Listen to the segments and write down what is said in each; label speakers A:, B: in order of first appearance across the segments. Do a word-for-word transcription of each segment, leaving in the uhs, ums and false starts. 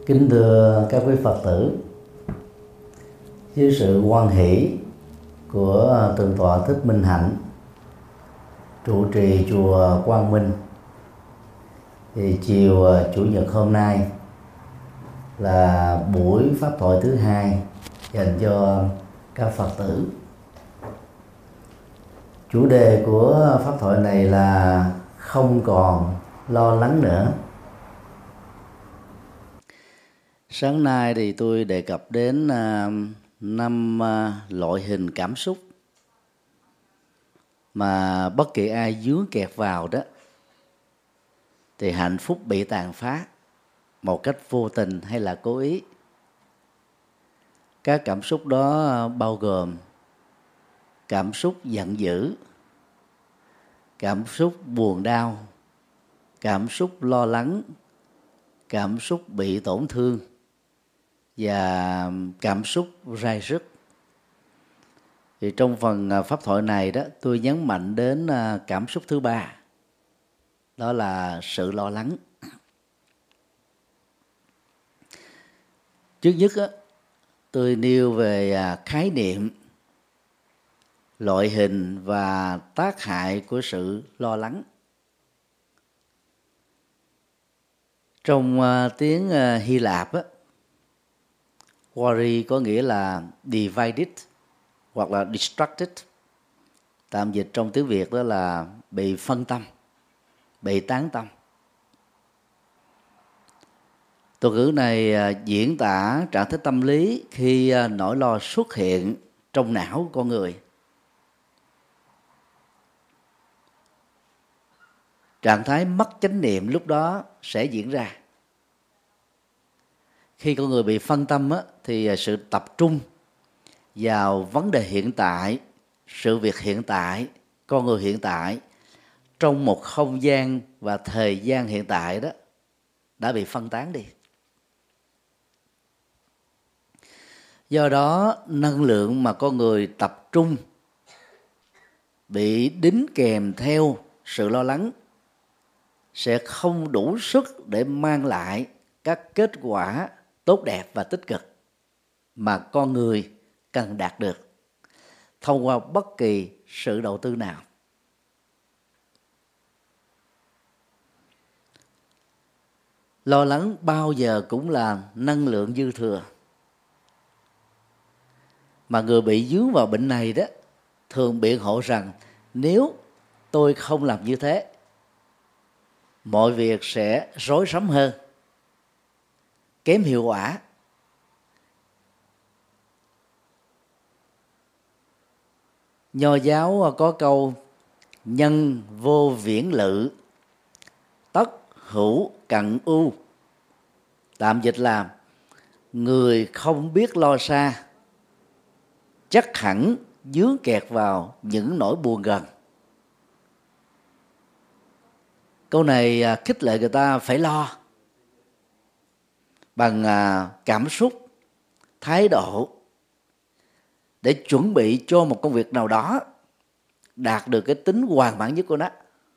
A: Kính thưa các quý Phật tử, với sự hoan hỷ của Thượng tọa Thích Minh Hạnh, trụ trì chùa Quang Minh, thì chiều chủ nhật hôm nay là buổi pháp thoại thứ hai dành cho các Phật tử. Chủ đề của pháp thoại này là không còn lo lắng nữa. Sáng nay thì tôi đề cập đến uh, năm uh, loại hình cảm xúc mà bất kỳ ai dướng kẹt vào đó thì hạnh phúc bị tàn phá một cách vô tình hay là cố ý. Các cảm xúc đó bao gồm cảm xúc giận dữ, cảm xúc buồn đau, cảm xúc lo lắng, cảm xúc bị tổn thương và cảm xúc rai rứt. Thì trong phần pháp thoại này đó, tôi nhấn mạnh đến cảm xúc thứ ba, đó là sự lo lắng. Trước nhất á, tôi nêu về khái niệm, loại hình và tác hại của sự lo lắng. Trong tiếng Hy Lạp á, worry có nghĩa là divided hoặc là distracted. Tạm dịch trong tiếng Việt đó là bị phân tâm, bị tán tâm. Từ ngữ này diễn tả trạng thái tâm lý khi nỗi lo xuất hiện trong não của con người. Trạng thái mất chánh niệm lúc đó sẽ diễn ra. Khi con người bị phân tâm á, thì sự tập trung vào vấn đề hiện tại, sự việc hiện tại, con người hiện tại trong một không gian và thời gian hiện tại đó đã bị phân tán đi. Do đó năng lượng mà con người tập trung bị đính kèm theo sự lo lắng sẽ không đủ sức để mang lại các kết quả tốt đẹp và tích cực mà con người cần đạt được thông qua bất kỳ sự đầu tư nào. Lo lắng bao giờ cũng là năng lượng dư thừa. Mà người bị dướng vào bệnh này đó thường biện hộ rằng nếu tôi không làm như thế, mọi việc sẽ rối rắm hơn, kém hiệu quả. Nho giáo có câu nhân vô viễn lự, tất hữu cận ưu. Tạm dịch là người không biết lo xa chắc hẳn dướng kẹt vào những nỗi buồn gần. Câu này khích lệ người ta phải lo bằng cảm xúc, thái độ để chuẩn bị cho một công việc nào đó đạt được cái tính hoàn mãn nhất của nó.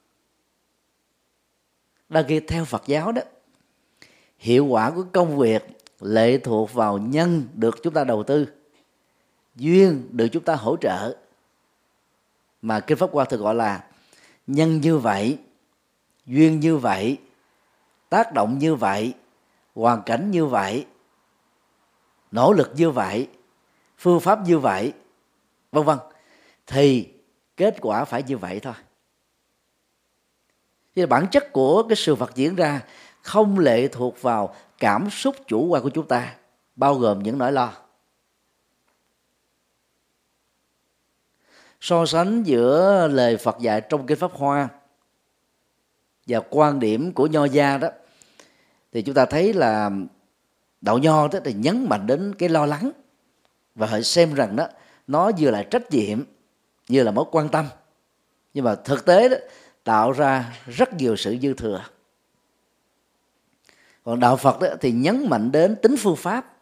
A: Đa khi theo Phật giáo đó, hiệu quả của công việc lệ thuộc vào nhân được chúng ta đầu tư, duyên được chúng ta hỗ trợ, mà Kinh Pháp Hoa thường gọi là nhân như vậy, duyên như vậy, tác động như vậy, hoàn cảnh như vậy, nỗ lực như vậy, phương pháp như vậy, vân vân, thì kết quả phải như vậy thôi. Thì bản chất của cái sự vật diễn ra không lệ thuộc vào cảm xúc chủ quan của chúng ta, bao gồm những nỗi lo. So sánh giữa lời Phật dạy trong Kinh Pháp Hoa và quan điểm của Nho gia đó, thì chúng ta thấy là đạo Nho đó thì nhấn mạnh đến cái lo lắng, và họ xem rằng đó nó vừa là trách nhiệm, vừa là mối quan tâm, nhưng mà thực tế đó tạo ra rất nhiều sự dư thừa. Còn đạo Phật đó thì nhấn mạnh đến tính phương pháp,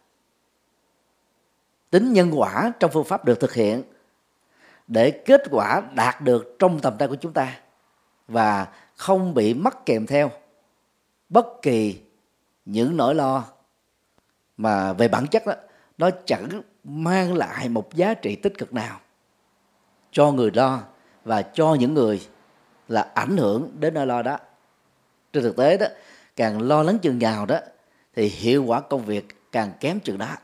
A: tính nhân quả trong phương pháp được thực hiện để kết quả đạt được trong tầm tay của chúng ta và không bị mắc kèm theo bất kỳ những nỗi lo mà về bản chất đó, nó chẳng mang lại một giá trị tích cực nào cho người lo và cho những người là ảnh hưởng đến nỗi lo đó. Trên thực tế đó, càng lo lắng chừng nào đó thì hiệu quả công việc càng kém chừng đó.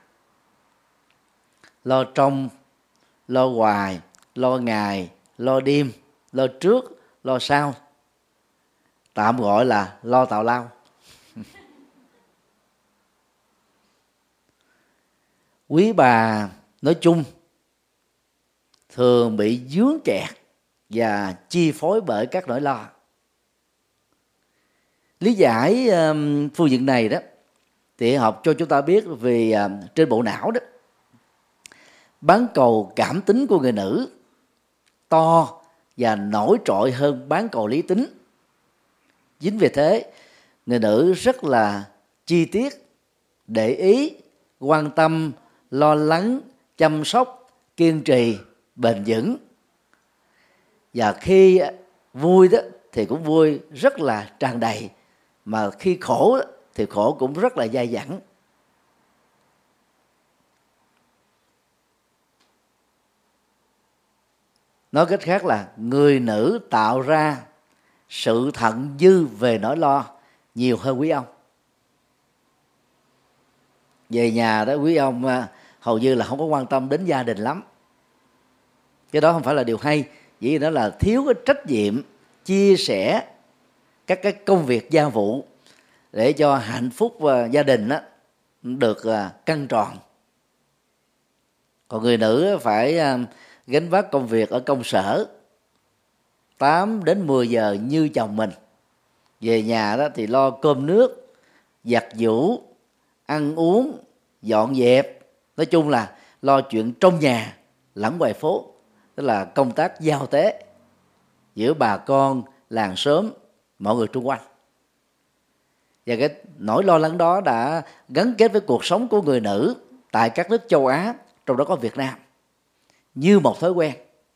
A: Lo trong, lo hoài, lo ngày, lo đêm, lo trước, lo sau, tạm gọi là lo tào lao. Quý bà nói chung thường bị dướng kẹt và chi phối bởi các nỗi lo. Lý giải um, phương diện này đó thì học cho chúng ta biết về uh, trên bộ não đó, bán cầu cảm tính của người nữ to và nổi trội hơn bán cầu lý tính. Chính vì thế người nữ rất là chi tiết, để ý, quan tâm, lo lắng, chăm sóc, kiên trì, bền vững. Và khi vui đó thì cũng vui rất là tràn đầy, mà khi khổ đó, thì khổ cũng rất là dai dẳng. Nói cách khác là người nữ tạo ra sự thặng dư về nỗi lo nhiều hơn quý ông. Về nhà đó quý ông hầu như là không có quan tâm đến gia đình lắm. Cái đó không phải là điều hay, chỉ đó là thiếu cái trách nhiệm chia sẻ các cái công việc gia vụ để cho hạnh phúc và gia đình đó được căng tròn. Còn người nữ phải gánh vác công việc ở công sở tám đến mười giờ như chồng mình. Về nhà đó thì lo cơm nước, giặt giũ, ăn uống, dọn dẹp, nói chung là lo chuyện trong nhà lẫn ngoài phố, tức là công tác giao tế giữa bà con, làng xóm, mọi người xung quanh. Và cái nỗi lo lắng đó đã gắn kết với cuộc sống của người nữ tại các nước châu Á, trong đó có Việt Nam, như một thói quen.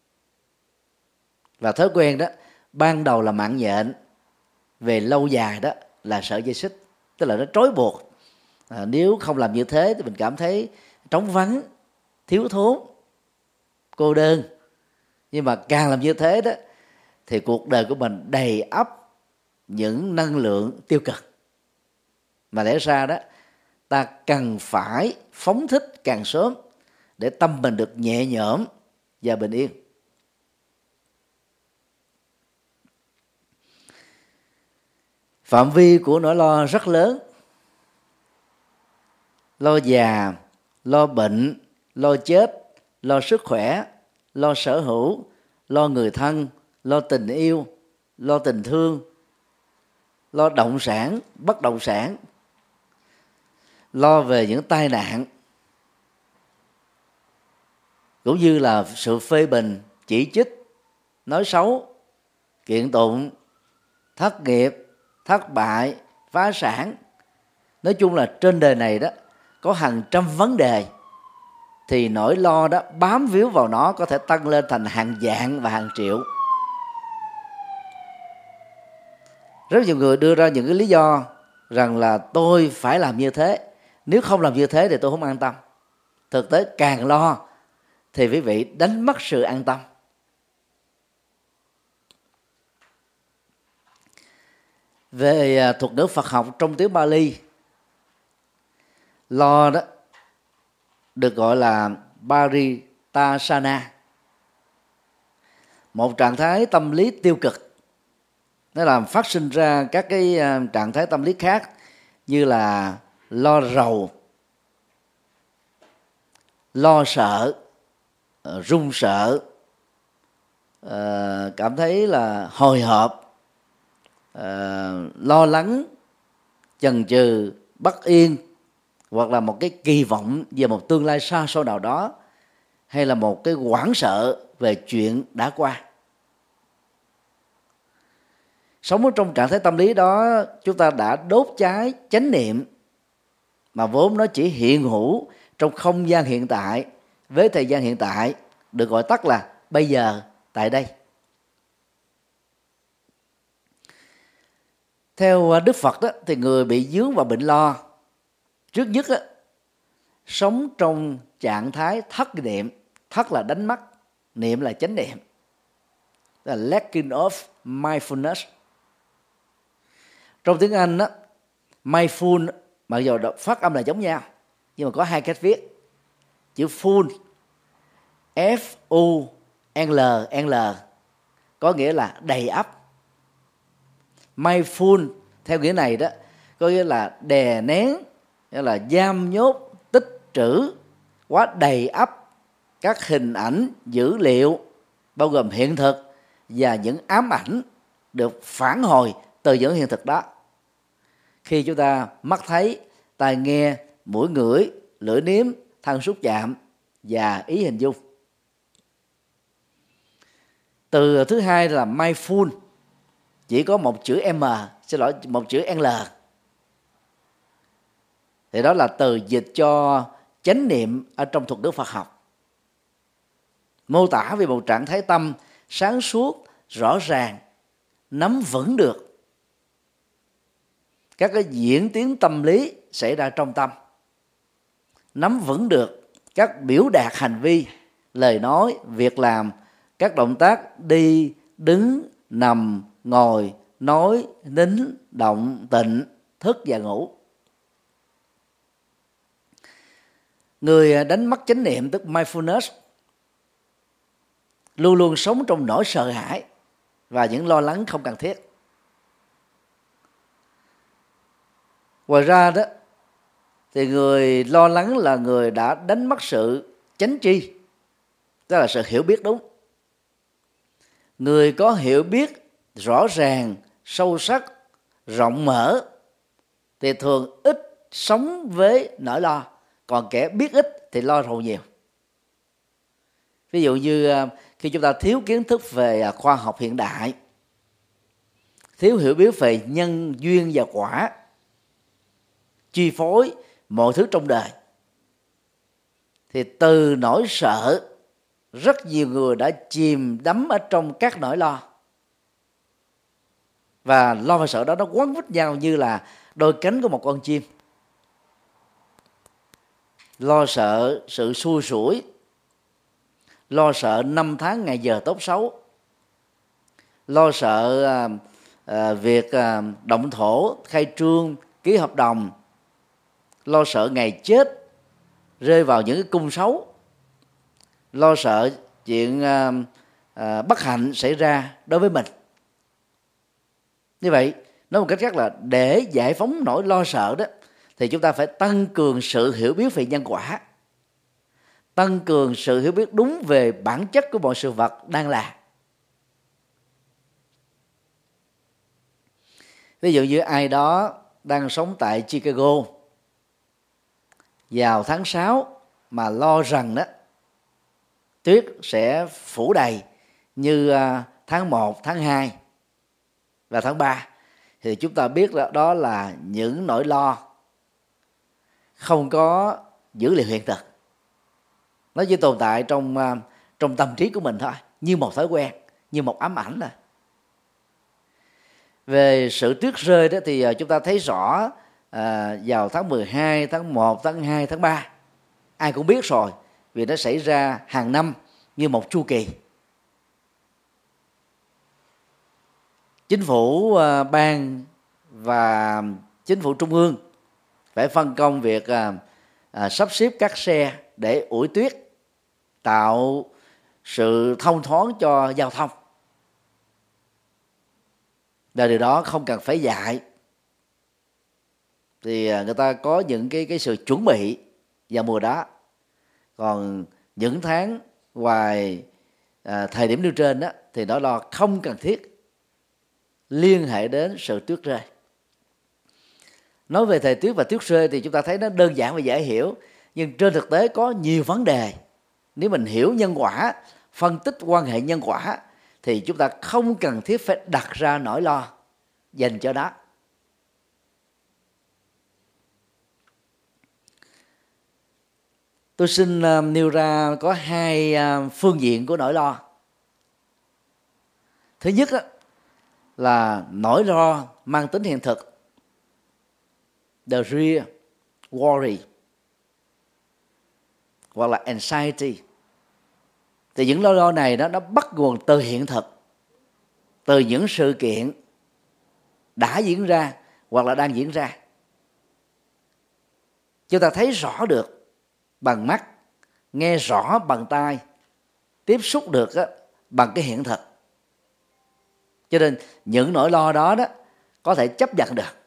A: Và thói quen đó ban đầu là mạng nhện, về lâu dài đó là sợi dây xích, tức là nó trói buộc. À, nếu không làm như thế thì mình cảm thấy trống vắng, thiếu thốn, cô đơn. Nhưng mà càng làm như thế đó thì cuộc đời của mình đầy ắp những năng lượng tiêu cực. Mà lẽ ra đó ta cần phải phóng thích càng sớm để tâm mình được nhẹ nhõm và bình yên. Phạm vi của nỗi lo rất lớn. Lo già, lo bệnh, lo chết, lo sức khỏe, lo sở hữu, lo người thân, lo tình yêu, lo tình thương, lo động sản, bất động sản, lo về những tai nạn, cũng như là sự phê bình, chỉ trích, nói xấu, kiện tụng, thất nghiệp, thất bại, phá sản. Nói chung là trên đời này đó có hàng trăm vấn đề, thì nỗi lo đó bám víu vào nó có thể tăng lên thành hàng vạn và hàng triệu. Rất nhiều người đưa ra những cái lý do rằng là tôi phải làm như thế, nếu không làm như thế thì tôi không an tâm. Thực tế càng lo thì quý vị đánh mất sự an tâm. Về thuật ngữ Phật học trong tiếng Bali, lo đó được gọi là Paritasana, một trạng thái tâm lý tiêu cực. Nó làm phát sinh ra các cái trạng thái tâm lý khác như là lo rầu, lo sợ, run sợ, cảm thấy là hồi hộp, lo lắng, chần chừ, bất yên, hoặc là một cái kỳ vọng về một tương lai xa xôi nào đó, hay là một cái hoảng sợ về chuyện đã qua. Sống ở trong trạng thái tâm lý đó, chúng ta đã đốt cháy chánh niệm mà vốn nó chỉ hiện hữu trong không gian hiện tại, với thời gian hiện tại, được gọi tắt là bây giờ, tại đây. Theo Đức Phật đó, thì người bị dướng vào bệnh lo, trước nhất đó, sống trong trạng thái thất niệm. Thất là đánh mất, niệm là chánh niệm, là lacking of mindfulness. Trong tiếng Anh đó, mindful mặc dù phát âm là giống nhau nhưng mà có hai cách viết. Chữ full F U L L có nghĩa là đầy ắp. Mindful theo nghĩa này đó có nghĩa là đè nén, nghĩa là giam nhốt, tích trữ quá đầy ắp các hình ảnh, dữ liệu bao gồm hiện thực và những ám ảnh được phản hồi từ những hiện thực đó. Khi chúng ta mắt thấy, tai nghe, mũi ngửi, lưỡi nếm, thân xúc chạm và ý hình dung. Từ thứ hai là mindful, chỉ có một chữ M, xin lỗi, một chữ L. Thì đó là từ dịch cho chánh niệm ở trong thuật ngữ Phật học. Mô tả về một trạng thái tâm sáng suốt, rõ ràng, nắm vững được các cái diễn tiến tâm lý xảy ra trong tâm, nắm vững được các biểu đạt hành vi, lời nói, việc làm, các động tác đi, đứng, nằm, ngồi, nói, nín, động, tịnh, thức và ngủ. Người đánh mất chánh niệm tức mindfulness luôn luôn sống trong nỗi sợ hãi và những lo lắng không cần thiết. Ngoài ra đó thì người lo lắng là người đã đánh mất sự chánh tri, tức là sự hiểu biết đúng. Người có hiểu biết rõ ràng, sâu sắc, rộng mở thì thường ít sống với nỗi lo, còn kẻ biết ít thì lo rầu nhiều. Ví dụ như khi chúng ta thiếu kiến thức về khoa học hiện đại, thiếu hiểu biết về nhân duyên và quả, chi phối mọi thứ trong đời, thì từ nỗi sợ rất nhiều người đã chìm đắm ở trong các nỗi lo. Và lo và sợ đó nó quấn quýt nhau như là đôi cánh của một con chim. Lo sợ sự xui rủi, lo sợ năm tháng ngày giờ tốt xấu, lo sợ à, à, việc à, động thổ, khai trương, ký hợp đồng, lo sợ ngày chết rơi vào những cái cung xấu, lo sợ chuyện à, à, bất hạnh xảy ra đối với mình. Như vậy, nói một cách khác là để giải phóng nỗi lo sợ đó thì chúng ta phải tăng cường sự hiểu biết về nhân quả, tăng cường sự hiểu biết đúng về bản chất của mọi sự vật đang là. Ví dụ như ai đó đang sống tại Chicago vào tháng sáu mà lo rằng đó tuyết sẽ phủ đầy như tháng một, tháng hai và tháng ba, thì chúng ta biết là đó là những nỗi lo không có dữ liệu hiện thực. Nó chỉ tồn tại trong trong tâm trí của mình thôi, như một thói quen, như một ám ảnh thôi. Về sự tuyết rơi đó thì chúng ta thấy rõ à, vào tháng mười hai, tháng một, tháng hai, tháng ba. Ai cũng biết rồi, vì nó xảy ra hàng năm như một chu kỳ. Chính phủ uh, bang và chính phủ trung ương phải phân công việc uh, uh, sắp xếp các xe để ủi tuyết, tạo sự thông thoáng cho giao thông. Và điều đó không cần phải dạy, thì người ta có những cái cái sự chuẩn bị vào mùa đó. Còn những tháng ngoài à, thời điểm nêu trên đó thì đó là không cần thiết liên hệ đến sự tuyết rơi. Nói về thời tiết và tuyết rơi thì chúng ta thấy nó đơn giản và dễ hiểu, nhưng trên thực tế có nhiều vấn đề. Nếu mình hiểu nhân quả, phân tích quan hệ nhân quả thì chúng ta không cần thiết phải đặt ra nỗi lo dành cho đó. Tôi xin uh, nêu ra có hai uh, phương diện của nỗi lo. Thứ nhất á, là nỗi lo mang tính hiện thực, the real worry. hoặc là anxiety. Thì những nỗi lo này đó nó bắt nguồn từ hiện thực, từ những sự kiện đã diễn ra hoặc là đang diễn ra. Chúng ta thấy rõ được bằng mắt, nghe rõ bằng tai, tiếp xúc được á, bằng cái hiện thực. Cho nên những nỗi lo đó đó có thể chấp nhận được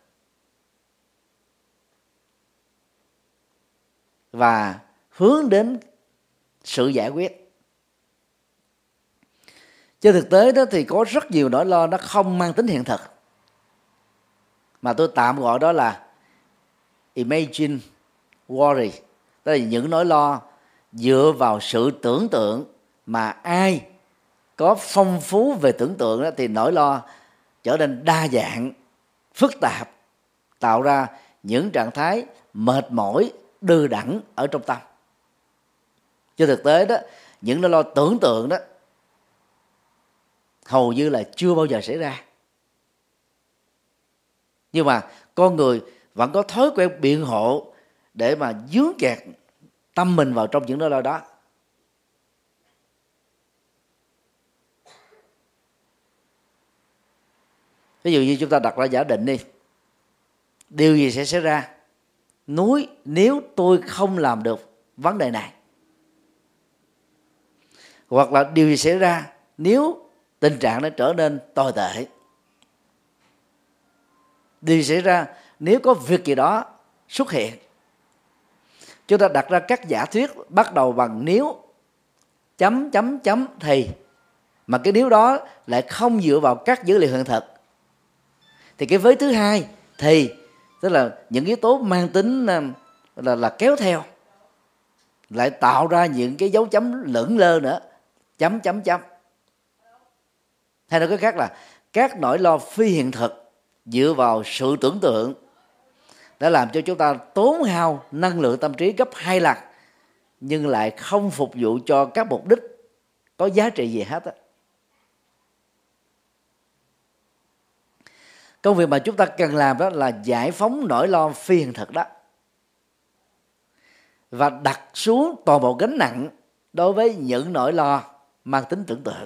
A: và hướng đến sự giải quyết. Trên thực tế đó thì có rất nhiều nỗi lo nó không mang tính hiện thực, mà tôi tạm gọi đó là imagine worry. Đó là những nỗi lo dựa vào sự tưởng tượng, mà ai có phong phú về tưởng tượng đó thì nỗi lo trở nên đa dạng, phức tạp, tạo ra những trạng thái mệt mỏi, đừ đẫn ở trong tâm. Trên thực tế đó, những nỗi lo tưởng tượng đó hầu như là chưa bao giờ xảy ra. Nhưng mà con người vẫn có thói quen biện hộ để mà dướng kẹt tâm mình vào trong những nỗi lo đó. Ví dụ như chúng ta đặt ra giả định đi, điều gì sẽ xảy ra núi nếu tôi không làm được vấn đề này, hoặc là điều gì xảy ra nếu tình trạng nó trở nên tồi tệ, điều gì xảy ra nếu có việc gì đó xuất hiện. Chúng ta đặt ra các giả thuyết bắt đầu bằng nếu chấm chấm chấm thì, mà cái nếu đó lại không dựa vào các dữ liệu hiện thực, thì cái vế thứ hai thì tức là những yếu tố mang tính là, là kéo theo lại tạo ra những cái dấu chấm lững lơ nữa, chấm chấm chấm. Hay nói cách khác là các nỗi lo phi hiện thực dựa vào sự tưởng tượng đã làm cho chúng ta tốn hao năng lượng tâm trí gấp hai lần, nhưng lại không phục vụ cho các mục đích có giá trị gì hết á. Công việc mà chúng ta cần làm đó là giải phóng nỗi lo phi hiện thực đó và đặt xuống toàn bộ gánh nặng đối với những nỗi lo mang tính tưởng tượng,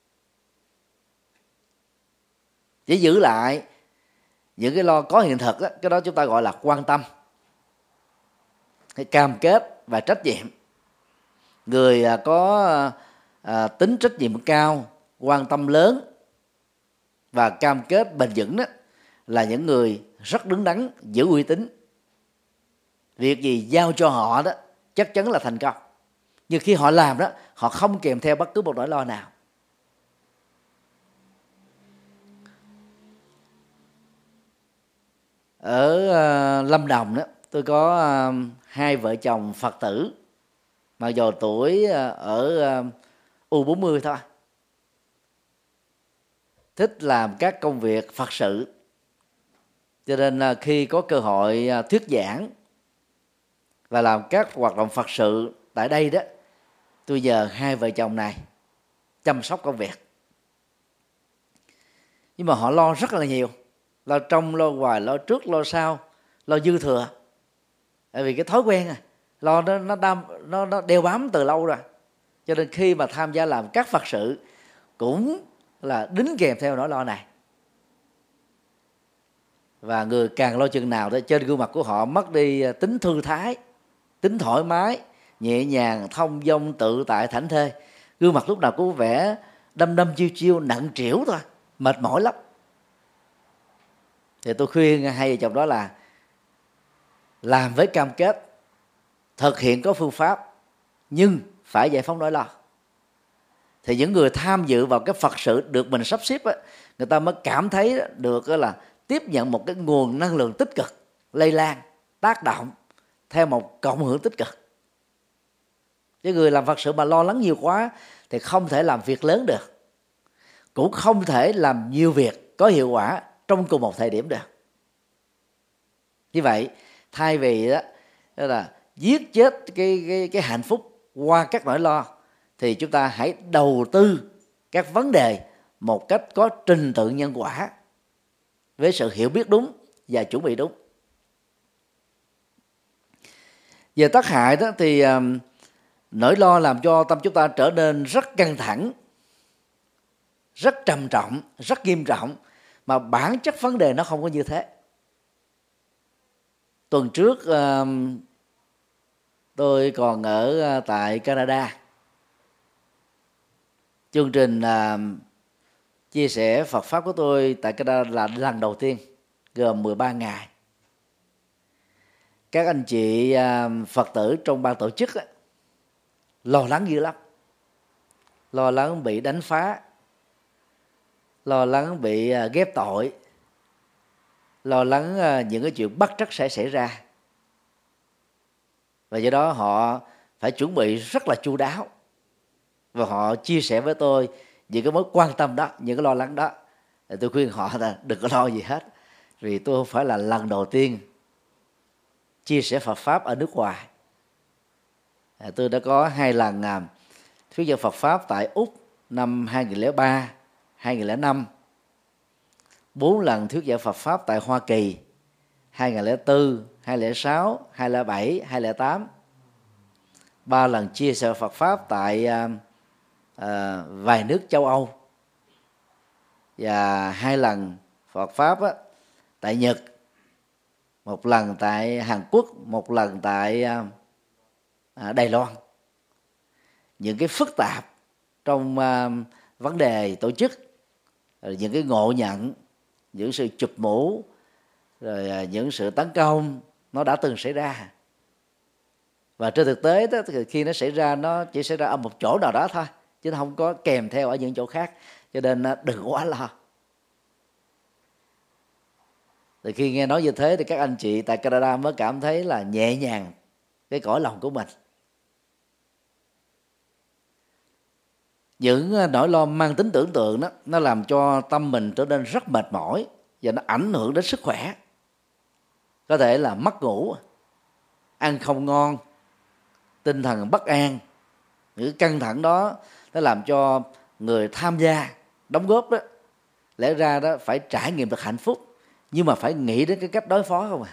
A: chỉ giữ lại những cái lo có hiện thực đó. Cái đó chúng ta gọi là quan tâm, cái cam kết và trách nhiệm. Người có à, tính trách nhiệm cao, quan tâm lớn và cam kết bền vững đó là những người rất đứng đắn, giữ uy tín. Việc gì giao cho họ đó chắc chắn là thành công, nhưng khi họ làm đó, họ không kèm theo bất cứ một nỗi lo nào. Ở uh, Lâm Đồng đó, tôi có uh, hai vợ chồng Phật tử, mặc dù tuổi uh, ở uh, u bốn mươi thôi, thích làm các công việc Phật sự. Cho nên uh, khi có cơ hội uh, thuyết giảng và làm các hoạt động Phật sự tại đây đó, tôi nhờ hai vợ chồng này chăm sóc công việc. Nhưng mà họ lo rất là nhiều, lo trong lo ngoài, lo trước lo sau, lo dư thừa. Tại vì cái thói quen à, lo nó nó đam, nó nó đeo bám từ lâu rồi. Cho nên khi mà tham gia làm các Phật sự cũng là đính kèm theo nỗi lo này. Và người càng lo chừng nào đó, trên gương mặt của họ mất đi tính thư thái, tính thoải mái, nhẹ nhàng, thông dong, tự tại, thảnh thơi. Gương mặt lúc nào cũng vẻ đăm đăm chiêu chiêu, nặng trĩu thôi, mệt mỏi lắm. Thì tôi khuyên hai vợ chồng đó là làm với cam kết, thực hiện có phương pháp, nhưng phải giải phóng nỗi lo. Thì những người tham dự vào cái Phật sự được mình sắp xếp á, người ta mới cảm thấy được là tiếp nhận một cái nguồn năng lượng tích cực, lây lan, tác động theo một cộng hưởng tích cực. Cái người làm Phật sự mà lo lắng nhiều quá thì không thể làm việc lớn được, cũng không thể làm nhiều việc có hiệu quả trong cùng một thời điểm được. Như vậy, thay vì đó, đó là giết chết cái, cái, cái hạnh phúc qua các nỗi lo, thì chúng ta hãy đầu tư các vấn đề một cách có trình tự nhân quả, với sự hiểu biết đúng và chuẩn bị đúng. Về tác hại đó thì Nỗi lo làm cho tâm chúng ta trở nên rất căng thẳng, rất trầm trọng, rất nghiêm trọng, mà bản chất vấn đề nó không có như thế. Tuần trước tôi còn ở tại Canada. Chương trình chia sẻ Phật Pháp của tôi tại Canada là lần đầu tiên, gồm mười ba ngày. Các anh chị Phật tử trong ban tổ chức lo lắng dữ lắm. Lo lắng bị đánh phá, lo lắng bị ghép tội, lo lắng những cái chuyện bất trắc sẽ xảy ra. Và do đó họ phải chuẩn bị rất là chu đáo. Và họ chia sẻ với tôi những cái mối quan tâm đó, những cái lo lắng đó. Thì tôi khuyên họ là đừng có lo gì hết, vì tôi không phải là lần đầu tiên chia sẻ Phật Pháp ở nước ngoài. Tôi đã có hai lần thuyết giảng Phật Pháp tại Úc năm hai nghìn lẻ ba, hai nghìn lẻ năm, bốn lần thuyết giảng Phật Pháp tại Hoa Kỳ hai nghìn lẻ bốn, hai nghìn lẻ sáu, hai nghìn lẻ bảy, hai nghìn lẻ tám, ba lần chia sẻ Phật Pháp tại uh, uh, vài nước châu Âu, và hai lần Phật Pháp á, tại Nhật, một lần tại Hàn Quốc, một lần tại uh, Đài Loan. Những cái phức tạp trong uh, vấn đề tổ chức, những cái ngộ nhận, những sự chụp mũ, rồi uh, những sự tấn công nó đã từng xảy ra. Và trên thực tế đó, khi nó xảy ra, nó chỉ xảy ra ở một chỗ nào đó thôi, chứ nó không có kèm theo ở những chỗ khác. Cho nên đừng quá lo. Thì khi nghe nói như thế thì các anh chị tại Canada mới cảm thấy là nhẹ nhàng cái cõi lòng của mình. Những nỗi lo mang tính tưởng tượng đó, nó làm cho tâm mình trở nên rất mệt mỏi và nó ảnh hưởng đến sức khỏe. Có thể là mất ngủ, ăn không ngon, tinh thần bất an. Những căng thẳng đó nó làm cho người tham gia đóng góp đó, lẽ ra đó phải trải nghiệm được hạnh phúc, nhưng mà phải nghĩ đến cái cách đối phó không à.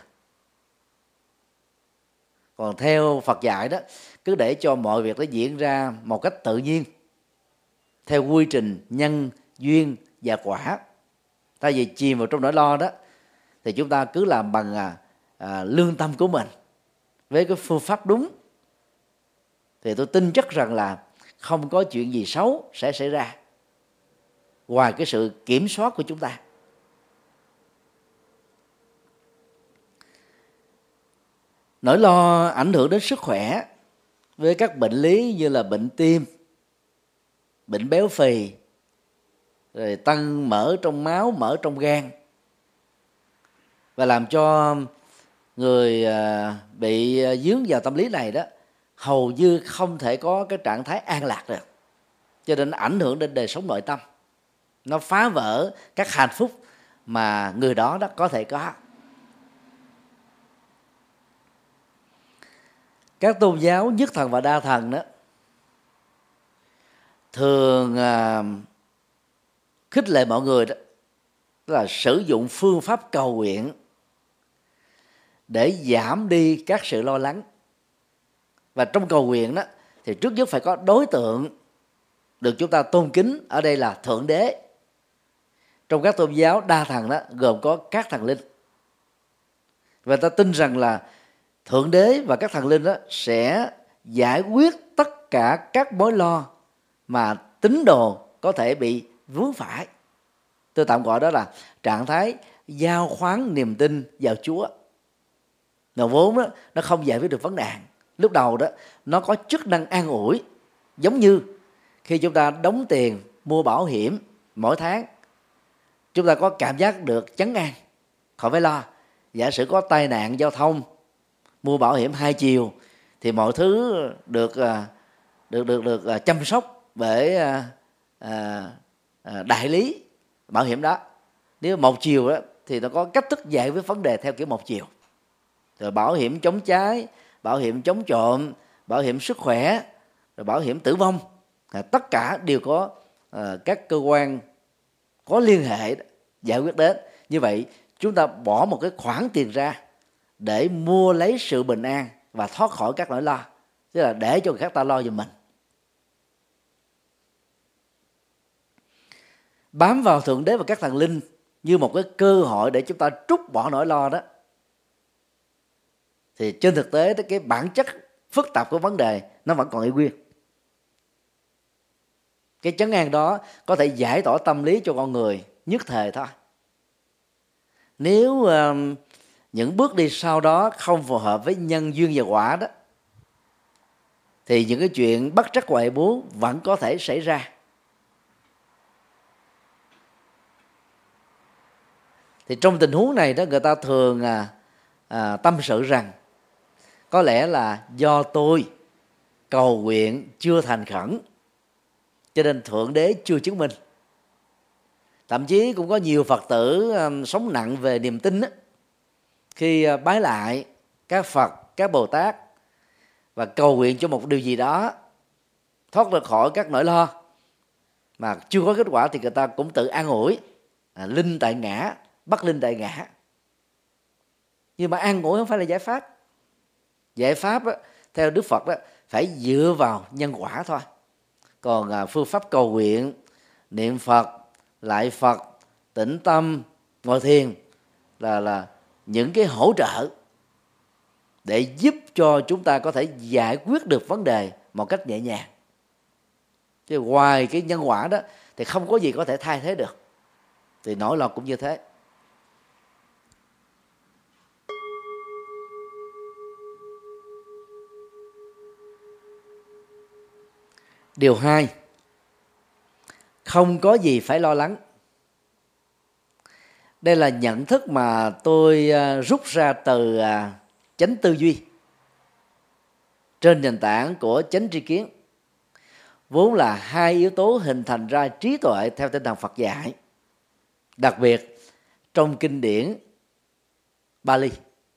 A: Còn theo Phật dạy đó, cứ để cho mọi việc nó diễn ra một cách tự nhiên, theo quy trình nhân, duyên và quả. Thay vì chìm vào trong nỗi lo đó, thì chúng ta cứ làm bằng à, à, lương tâm của mình, với cái phương pháp đúng. Thì tôi tin chắc rằng là không có chuyện gì xấu sẽ xảy ra ngoài cái sự kiểm soát của chúng ta. Nỗi lo ảnh hưởng đến sức khỏe với các bệnh lý như là bệnh tim, bệnh béo phì, rồi tăng mỡ trong máu, mỡ trong gan, và làm cho người bị dướng vào tâm lý này đó hầu như không thể có cái trạng thái an lạc được. Cho nên nó ảnh hưởng đến đời sống nội tâm, nó phá vỡ các hạnh phúc mà người đó đó có thể có. Các tôn giáo nhất thần và đa thần đó thường à, khích lệ mọi người đó là sử dụng phương pháp cầu nguyện để giảm đi các sự lo lắng. Và trong cầu nguyện đó thì trước nhất phải có đối tượng được chúng ta tôn kính, ở đây là Thượng Đế. Trong các tôn giáo đa thần đó gồm có các thần linh, và ta tin rằng là Thượng Đế và các thần linh đó sẽ giải quyết tất cả các mối lo mà tín đồ có thể bị vướng phải. Tôi tạm gọi đó là trạng thái giao khoán niềm tin vào Chúa. Nó vốn đó, nó không giải quyết được vấn nạn. Lúc đầu đó nó có chức năng an ủi, giống như khi chúng ta đóng tiền mua bảo hiểm mỗi tháng, chúng ta có cảm giác được trấn an, khỏi phải lo. Giả sử có tai nạn giao thông, mua bảo hiểm hai chiều thì mọi thứ được được được được chăm sóc bởi à, à, đại lý bảo hiểm đó. Nếu một chiều đó thì nó có cách thức giải quyết vấn đề theo kiểu một chiều. Rồi bảo hiểm chống cháy, bảo hiểm chống trộm, bảo hiểm sức khỏe, rồi bảo hiểm tử vong, à, tất cả đều có à, các cơ quan có liên hệ giải quyết đến. Như vậy chúng ta bỏ một cái khoản tiền ra để mua lấy sự bình an và thoát khỏi các nỗi lo. tức là để cho người khác ta lo giùm mình. Bám vào Thượng Đế và các thần linh như một cái cơ hội để chúng ta trút bỏ nỗi lo đó, thì trên thực tế cái bản chất phức tạp của vấn đề nó vẫn còn y nguyên. Cái trấn an đó có thể giải tỏa tâm lý cho con người nhất thời thôi. Nếu uh, những bước đi sau đó không phù hợp với nhân duyên và quả đó, thì những cái chuyện bất trắc ngoại muốn vẫn có thể xảy ra. Thì trong tình huống này đó, người ta thường à, à, tâm sự rằng có lẽ là do tôi cầu nguyện chưa thành khẩn, cho nên Thượng Đế chưa chứng minh. Thậm chí cũng có nhiều Phật tử um, sống nặng về niềm tin á, khi uh, bái lại các Phật, các Bồ Tát và cầu nguyện cho một điều gì đó thoát ra khỏi các nỗi lo mà chưa có kết quả, thì người ta cũng tự an ủi à, linh tại ngã, bắt linh tại ngã. Nhưng mà an ủi không phải là giải pháp. Giải pháp á, theo Đức Phật đó, phải dựa vào nhân quả thôi. Còn à, phương pháp cầu nguyện, niệm Phật, lại Phật, tĩnh tâm, ngồi thiền là là những cái hỗ trợ để giúp cho chúng ta có thể giải quyết được vấn đề một cách nhẹ nhàng. Chứ ngoài cái nhân quả đó thì không có gì có thể thay thế được. Thì nỗi lo cũng như thế. Điều hai, không có gì phải lo lắng. Đây là nhận thức mà tôi rút ra từ chánh tư duy trên nền tảng của chánh tri kiến, vốn là hai yếu tố hình thành ra trí tuệ theo tinh thần Phật dạy, đặc biệt trong kinh điển Bali.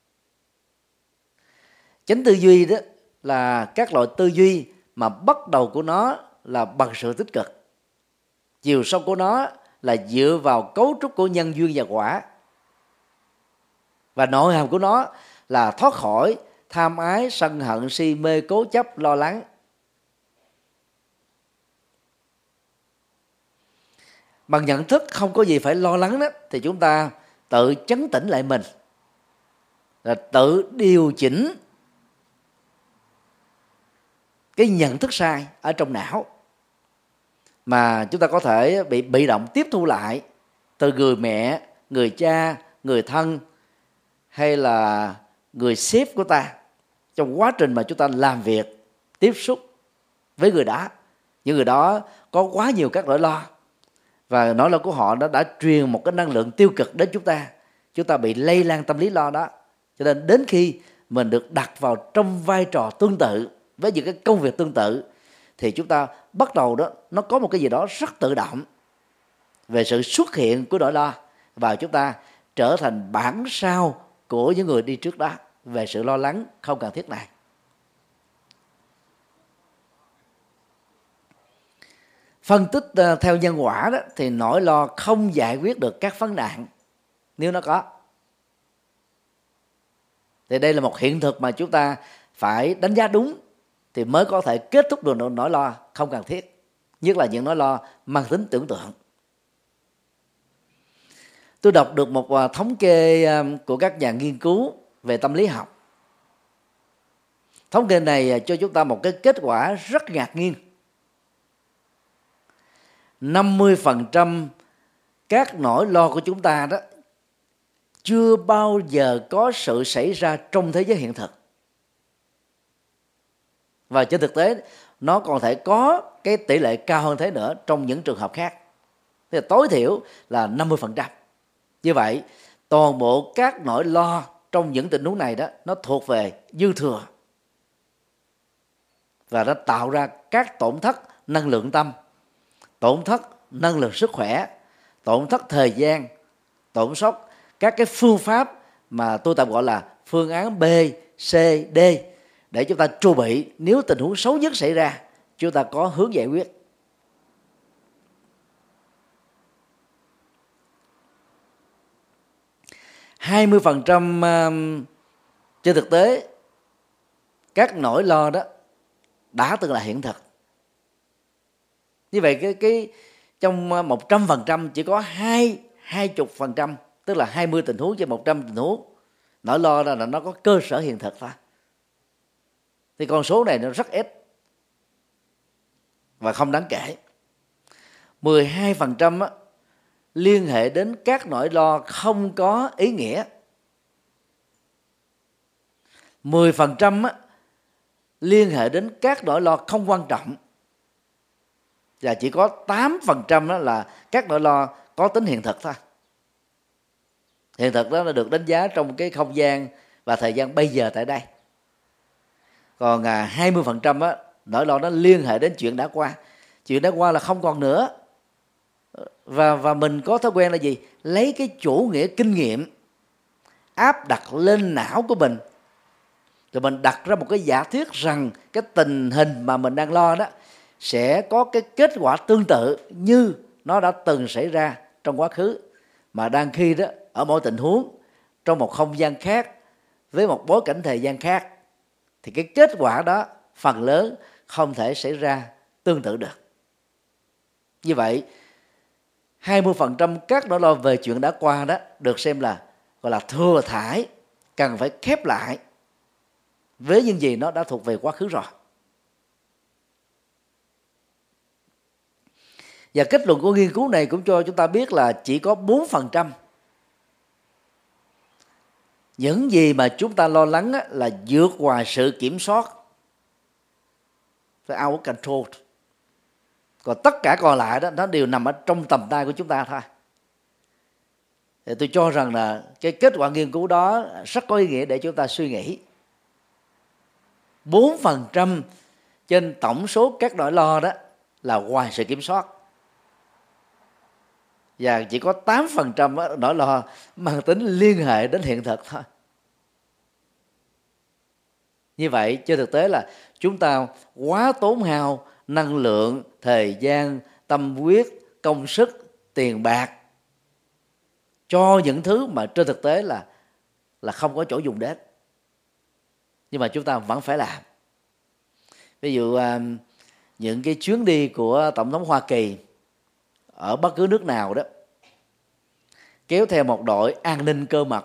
A: Chánh tư duy đó là các loại tư duy mà bắt đầu của nó là bằng sự tích cực, chiều sâu của nó là dựa vào cấu trúc của nhân duyên và quả, và nội hàm của nó là thoát khỏi tham ái, sân hận, si mê, cố chấp, lo lắng. Bằng nhận thức không có gì phải lo lắng đó, thì chúng ta tự trấn tĩnh lại mình, là tự điều chỉnh cái nhận thức sai ở trong não mà chúng ta có thể bị bị động tiếp thu lại từ người mẹ, người cha, người thân hay là người sếp của ta trong quá trình mà chúng ta làm việc, tiếp xúc với người đó. Những người đó có quá nhiều các nỗi lo, và nỗi lo của họ nó đã truyền một cái năng lượng tiêu cực đến chúng ta. Chúng ta bị lây lan tâm lý lo đó. Cho nên đến khi mình được đặt vào trong vai trò tương tự với những cái công việc tương tự, thì chúng ta bắt đầu đó, nó có một cái gì đó rất tự động về sự xuất hiện của nỗi lo, và chúng ta trở thành bản sao của những người đi trước đó về sự lo lắng không cần thiết này. Phân tích theo nhân quả đó, thì nỗi lo không giải quyết được các vấn nạn nếu nó có. Thì đây là một hiện thực mà chúng ta phải đánh giá đúng thì mới có thể kết thúc được nỗi lo không cần thiết, nhất là những nỗi lo mang tính tưởng tượng. Tôi đọc được một thống kê của các nhà nghiên cứu về tâm lý học. Thống kê này cho chúng ta một cái kết quả rất ngạc nhiên. năm mươi phần trăm các nỗi lo của chúng ta đó chưa bao giờ có sự xảy ra trong thế giới hiện thực. Và trên thực tế nó còn thể có cái tỷ lệ cao hơn thế nữa trong những trường hợp khác. Thì tối thiểu là năm mươi phần trăm. Như vậy toàn bộ các nỗi lo trong những tình huống này đó, nó thuộc về dư thừa, và nó tạo ra các tổn thất năng lượng tâm, tổn thất năng lượng sức khỏe, tổn thất thời gian, tổn thất các cái phương pháp mà tôi tạm gọi là phương án B, C, D, để chúng ta chuẩn bị nếu tình huống xấu nhất xảy ra, chúng ta có hướng giải quyết. hai mươi phần trăm trên thực tế các nỗi lo đó đã từng là hiện thực. Như vậy cái cái trong một trăm phần trăm chỉ có hai hai chục phần trăm, tức là hai mươi tình huống trên một trăm tình huống, nỗi lo là nó có cơ sở hiện thực thôi. Thì con số này nó rất ít và không đáng kể. mười hai phần trăm á, liên hệ đến các nỗi lo không có ý nghĩa. mười phần trăm á, liên hệ đến các nỗi lo không quan trọng. Và chỉ có tám phần trăm đó là các nỗi lo có tính hiện thực thôi. Hiện thực đó là được đánh giá trong cái không gian và thời gian bây giờ tại đây. Còn à, hai mươi phần trăm á, nỗi lo nó liên hệ đến chuyện đã qua. Chuyện đã qua là không còn nữa. Và, và mình có thói quen là gì? Lấy cái chủ nghĩa kinh nghiệm áp đặt lên não của mình. Rồi mình đặt ra một cái giả thuyết rằng cái tình hình mà mình đang lo đó sẽ có cái kết quả tương tự như nó đã từng xảy ra trong quá khứ, mà đang khi đó ở mỗi tình huống trong một không gian khác với một bối cảnh thời gian khác, thì cái kết quả đó phần lớn không thể xảy ra tương tự được. Như vậy hai mươi phần trăm các nỗi lo về chuyện đã qua đó được xem là gọi là thừa thãi, cần phải khép lại với những gì nó đã thuộc về quá khứ rồi. Và kết luận của nghiên cứu này cũng cho chúng ta biết là chỉ có bốn phần trăm những gì mà chúng ta lo lắng là vượt ngoài sự kiểm soát, out of control. Còn tất cả còn lại đó nó đều nằm ở trong tầm tay của chúng ta thôi. Thì tôi cho rằng là cái kết quả nghiên cứu đó rất có ý nghĩa để chúng ta suy nghĩ. bốn phần trăm trên tổng số các nỗi lo đó là ngoài sự kiểm soát. Và chỉ có tám phần trăm nỗi lo mang tính liên hệ đến hiện thực thôi. Như vậy trên thực tế là chúng ta quá tốn hao năng lượng, thời gian, tâm huyết, công sức, tiền bạc cho những thứ mà trên thực tế là là không có chỗ dùng đến, nhưng mà chúng ta vẫn phải làm. Ví dụ những cái chuyến đi của Tổng thống Hoa Kỳ ở bất cứ nước nào đó kéo theo một đội an ninh cơ mật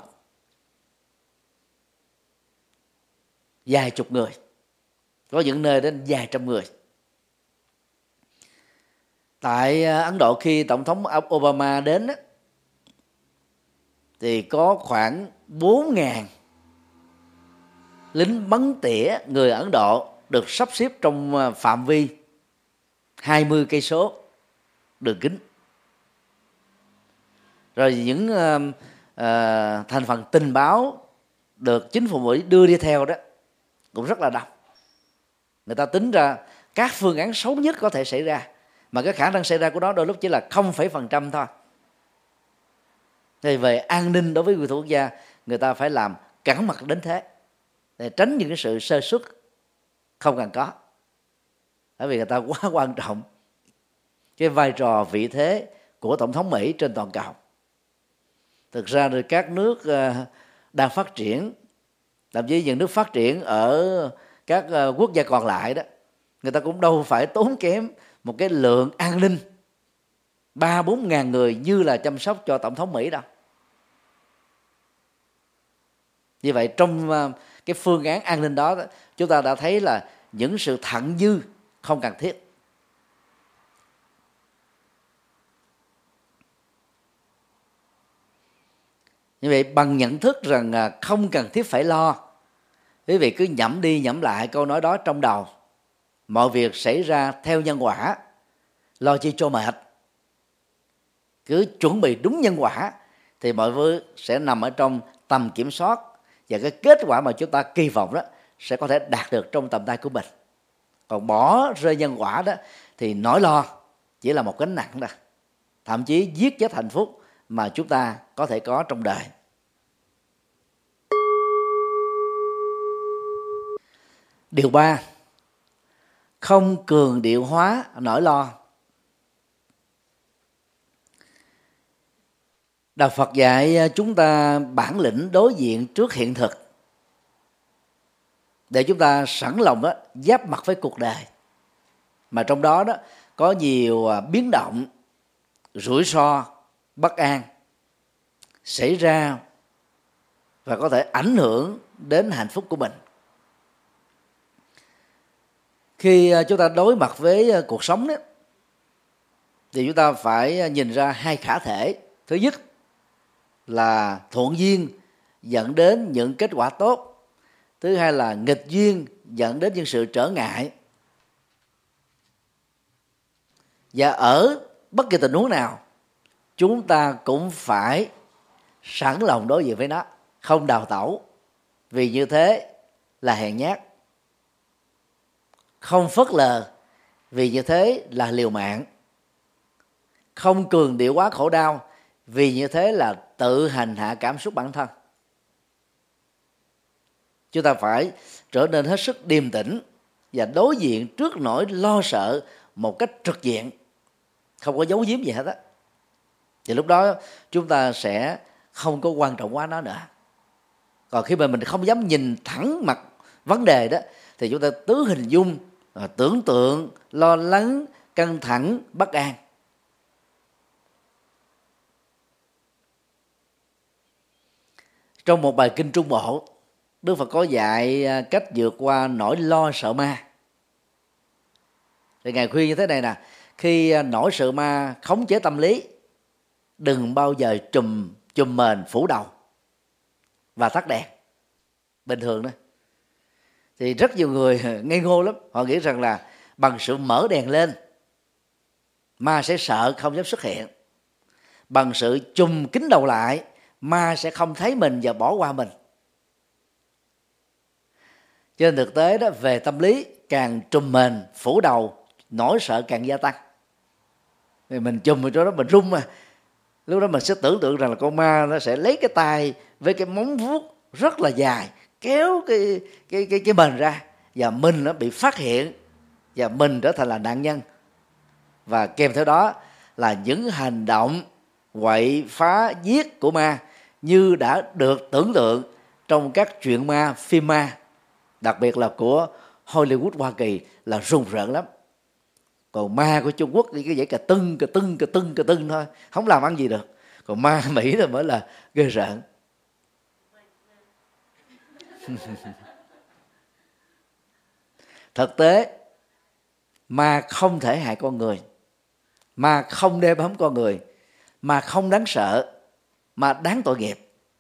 A: vài chục người, có những nơi đến vài trăm người. Tại Ấn Độ khi Tổng thống Obama đến thì có khoảng bốn nghìn lính bắn tỉa người Ấn Độ được sắp xếp trong phạm vi hai mươi cây số đường kính. Rồi những uh, uh, thành phần tình báo được chính phủ Mỹ đưa đi theo đó cũng rất là đông. Người ta tính ra các phương án xấu nhất có thể xảy ra, mà cái khả năng xảy ra của nó đôi lúc chỉ là không phẩy phần trăm thôi. Thì về an ninh đối với quyền thủ quốc gia, người ta phải làm cẩn mật đến thế để tránh những cái sự sơ suất không cần có. Bởi vì người ta quá quan trọng cái vai trò vị thế của Tổng thống Mỹ trên toàn cầu. Thực ra thì các nước đang phát triển, thậm chí những nước phát triển ở các quốc gia còn lại đó, người ta cũng đâu phải tốn kém một cái lượng an ninh ba bốn ngàn người như là chăm sóc cho Tổng thống Mỹ đâu. Như vậy trong cái phương án an ninh đó, chúng ta đã thấy là những sự thặng dư không cần thiết. Như vậy bằng nhận thức rằng không cần thiết phải lo, quý vị cứ nhẩm đi nhẩm lại câu nói đó trong đầu. Mọi việc xảy ra theo nhân quả, lo chi cho mệt. Cứ chuẩn bị đúng nhân quả thì mọi thứ sẽ nằm ở trong tầm kiểm soát, và cái kết quả mà chúng ta kỳ vọng đó sẽ có thể đạt được trong tầm tay của mình. Còn bỏ rơi nhân quả đó thì nỗi lo chỉ là một gánh nặng đó, thậm chí giết chết hạnh phúc mà chúng ta có thể có trong đời. Điều ba, không cường điệu hóa nỗi lo. Đạo Phật dạy chúng ta bản lĩnh đối diện trước hiện thực. để chúng ta sẵn lòng đó giáp mặt với cuộc đời, mà trong đó đó có nhiều biến động, rủi ro, bất an xảy ra và có thể ảnh hưởng đến hạnh phúc của mình. Khi chúng ta đối mặt với cuộc sống đó, thì chúng ta phải nhìn ra hai khả thể. Thứ nhất là thuận duyên dẫn đến những kết quả tốt. Thứ hai là nghịch duyên dẫn đến những sự trở ngại. Và ở bất kỳ tình huống nào, chúng ta cũng phải sẵn lòng đối diện với nó, không đào tẩu, vì như thế là hèn nhát. Không phớt lờ, vì như thế là liều mạng. Không cường điệu quá khổ đau, vì như thế là tự hành hạ cảm xúc bản thân. Chúng ta phải trở nên hết sức điềm tĩnh và đối diện trước nỗi lo sợ một cách trực diện, không có giấu giếm gì hết á. Thì lúc đó chúng ta sẽ không có quan trọng quá nó nữa. Còn khi mà mình không dám nhìn thẳng mặt vấn đề đó, thì chúng ta tứ hình dung, tưởng tượng, lo lắng, căng thẳng, bất an. Trong một bài kinh Trung Bộ, Đức Phật có dạy cách vượt qua nỗi lo sợ ma. Thì Ngài khuyên như thế này nè: khi nỗi sợ ma khống chế tâm lý, đừng bao giờ trùm chùm mền phủ đầu và tắt đèn. Bình thường đó thì rất nhiều người ngây ngô lắm, họ nghĩ rằng là bằng sự mở đèn lên ma sẽ sợ không dám xuất hiện, bằng sự chùm kín đầu lại ma sẽ không thấy mình và bỏ qua mình. Trên thực tế đó, về tâm lý, càng trùm mền phủ đầu, nỗi sợ càng gia tăng. Thì mình chùm vào chỗ đó mình run mà, lúc đó mình sẽ tưởng tượng rằng là con ma nó sẽ lấy cái tay với cái móng vuốt rất là dài kéo cái cái cái cái mền ra, và mình nó bị phát hiện và mình trở thành là nạn nhân. Và kèm theo đó là những hành động quậy phá giết của ma như đã được tưởng tượng trong các truyện ma, phim ma, đặc biệt là của Hollywood Hoa Kỳ, là rùng rợn lắm. Còn ma của Trung Quốc thì cái vậy cà tưng cà tưng cà tưng cà tưng thôi, không làm ăn gì được. Còn ma Mỹ là mới là ghê rợn. Thực tế ma không thể hại con người, ma không đeo bám con người, ma không đáng sợ, ma đáng tội nghiệp.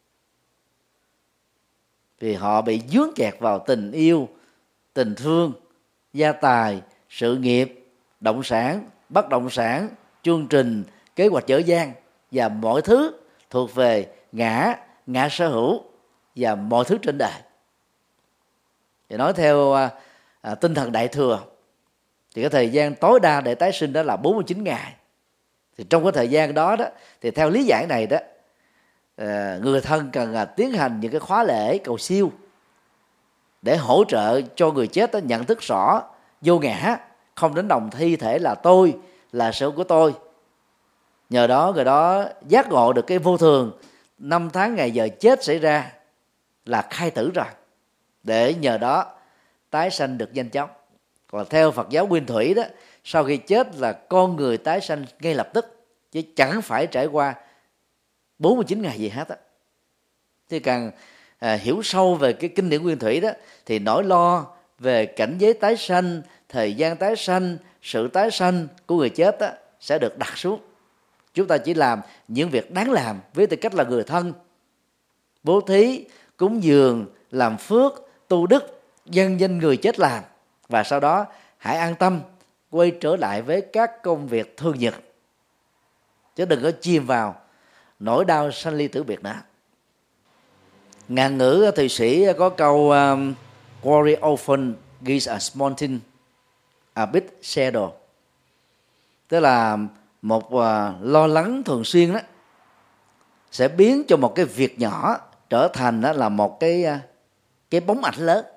A: Vì họ bị dướng kẹt vào tình yêu, tình thương, gia tài, sự nghiệp, động sản, bất động sản, chương trình, kế hoạch dở dang, và mọi thứ thuộc về ngã, ngã sở hữu và mọi thứ trên đời. Thì nói theo à, tinh thần Đại Thừa, thì cái thời gian tối đa để tái sinh đó là bốn mươi chín ngày. Thì trong cái thời gian đó đó, thì theo lý giải này đó, à, người thân cần à, tiến hành những cái khóa lễ cầu siêu để hỗ trợ cho người chết đó nhận thức rõ vô ngã, không đánh đồng thi thể là tôi, là sở của tôi. Nhờ đó người đó giác ngộ được cái vô thường, năm tháng ngày giờ chết xảy ra là khai tử rồi, để nhờ đó tái sanh được nhanh chóng. Còn theo Phật giáo Nguyên Thủy đó, sau khi chết là con người tái sanh ngay lập tức, chứ chẳng phải trải qua bốn mươi chín ngày gì hết á. Thì càng à, hiểu sâu về cái kinh điển Nguyên Thủy đó, thì nỗi lo về cảnh giới tái sanh, thời gian tái sanh, sự tái sanh của người chết đó, sẽ được đặt xuống. Chúng ta chỉ làm những việc đáng làm với tư cách là người thân: bố thí, cúng dường, làm phước, tu đức, nhân danh người chết làm. Và sau đó hãy an tâm quay trở lại với các công việc thường nhật, chứ đừng có chìm vào nỗi đau sanh ly tử biệt nữa. Ngạn ngữ Thụy Sĩ có câu um, worry often gives a small thing a big shadow, tức là một uh, lo lắng thường xuyên đó sẽ biến cho một cái việc nhỏ trở thành đó là một cái uh, cái bóng ảnh lớn.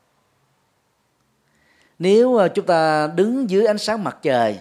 A: Nếu uh, chúng ta đứng dưới ánh sáng mặt trời,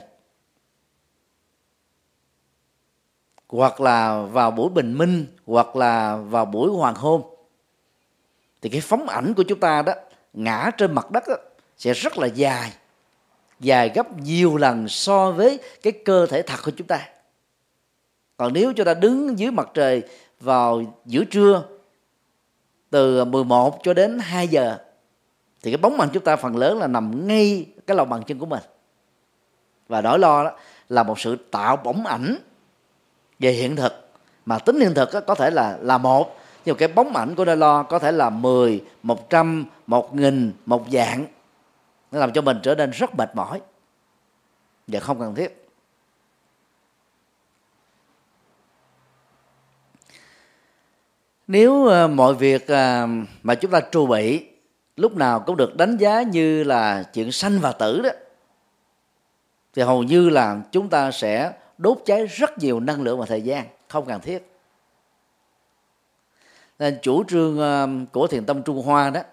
A: hoặc là vào buổi bình minh, hoặc là vào buổi hoàng hôn, thì cái phóng ảnh của chúng ta đó ngã trên mặt đất đó, sẽ rất là dài, dài gấp nhiều lần so với cái cơ thể thật của chúng ta. Còn nếu chúng ta đứng dưới mặt trời vào giữa trưa từ mười một cho đến hai giờ thì cái bóng mặt chúng ta phần lớn là nằm ngay cái lòng bàn chân của mình. Và nỗi lo đó là một sự tạo bóng ảnh về hiện thực, mà tính hiện thực có thể là là một, nhưng cái bóng ảnh của nỗi lo có thể là mười, một trăm, một nghìn, một vạn. Nó làm cho mình trở nên rất mệt mỏi và không cần thiết. Nếu mọi việc mà chúng ta trù bị lúc nào cũng được đánh giá như là chuyện sanh và tử đó, thì hầu như là chúng ta sẽ đốt cháy rất nhiều năng lượng và thời gian không cần thiết. Nên chủ trương của Thiền tông Trung Hoa đó,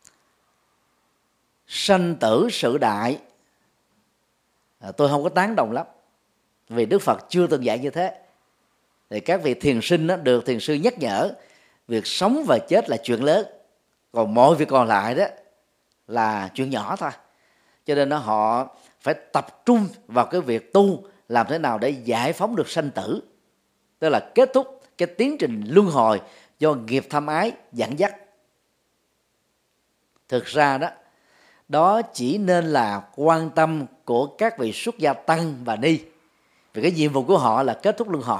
A: sanh tử sự đại, tôi không có tán đồng lắm, vì Đức Phật chưa từng dạy như thế. Thì các vị thiền sinh đó, được thiền sư nhắc nhở việc sống và chết là chuyện lớn, còn mọi việc còn lại đó là chuyện nhỏ thôi. Cho nên đó họ phải tập trung vào cái việc tu làm thế nào để giải phóng được sanh tử, tức là kết thúc cái tiến trình luân hồi do nghiệp tham ái dẫn dắt. Thực ra đó, đó chỉ nên là quan tâm của các vị xuất gia tăng và ni, vì cái nhiệm vụ của họ là kết thúc luân hồi.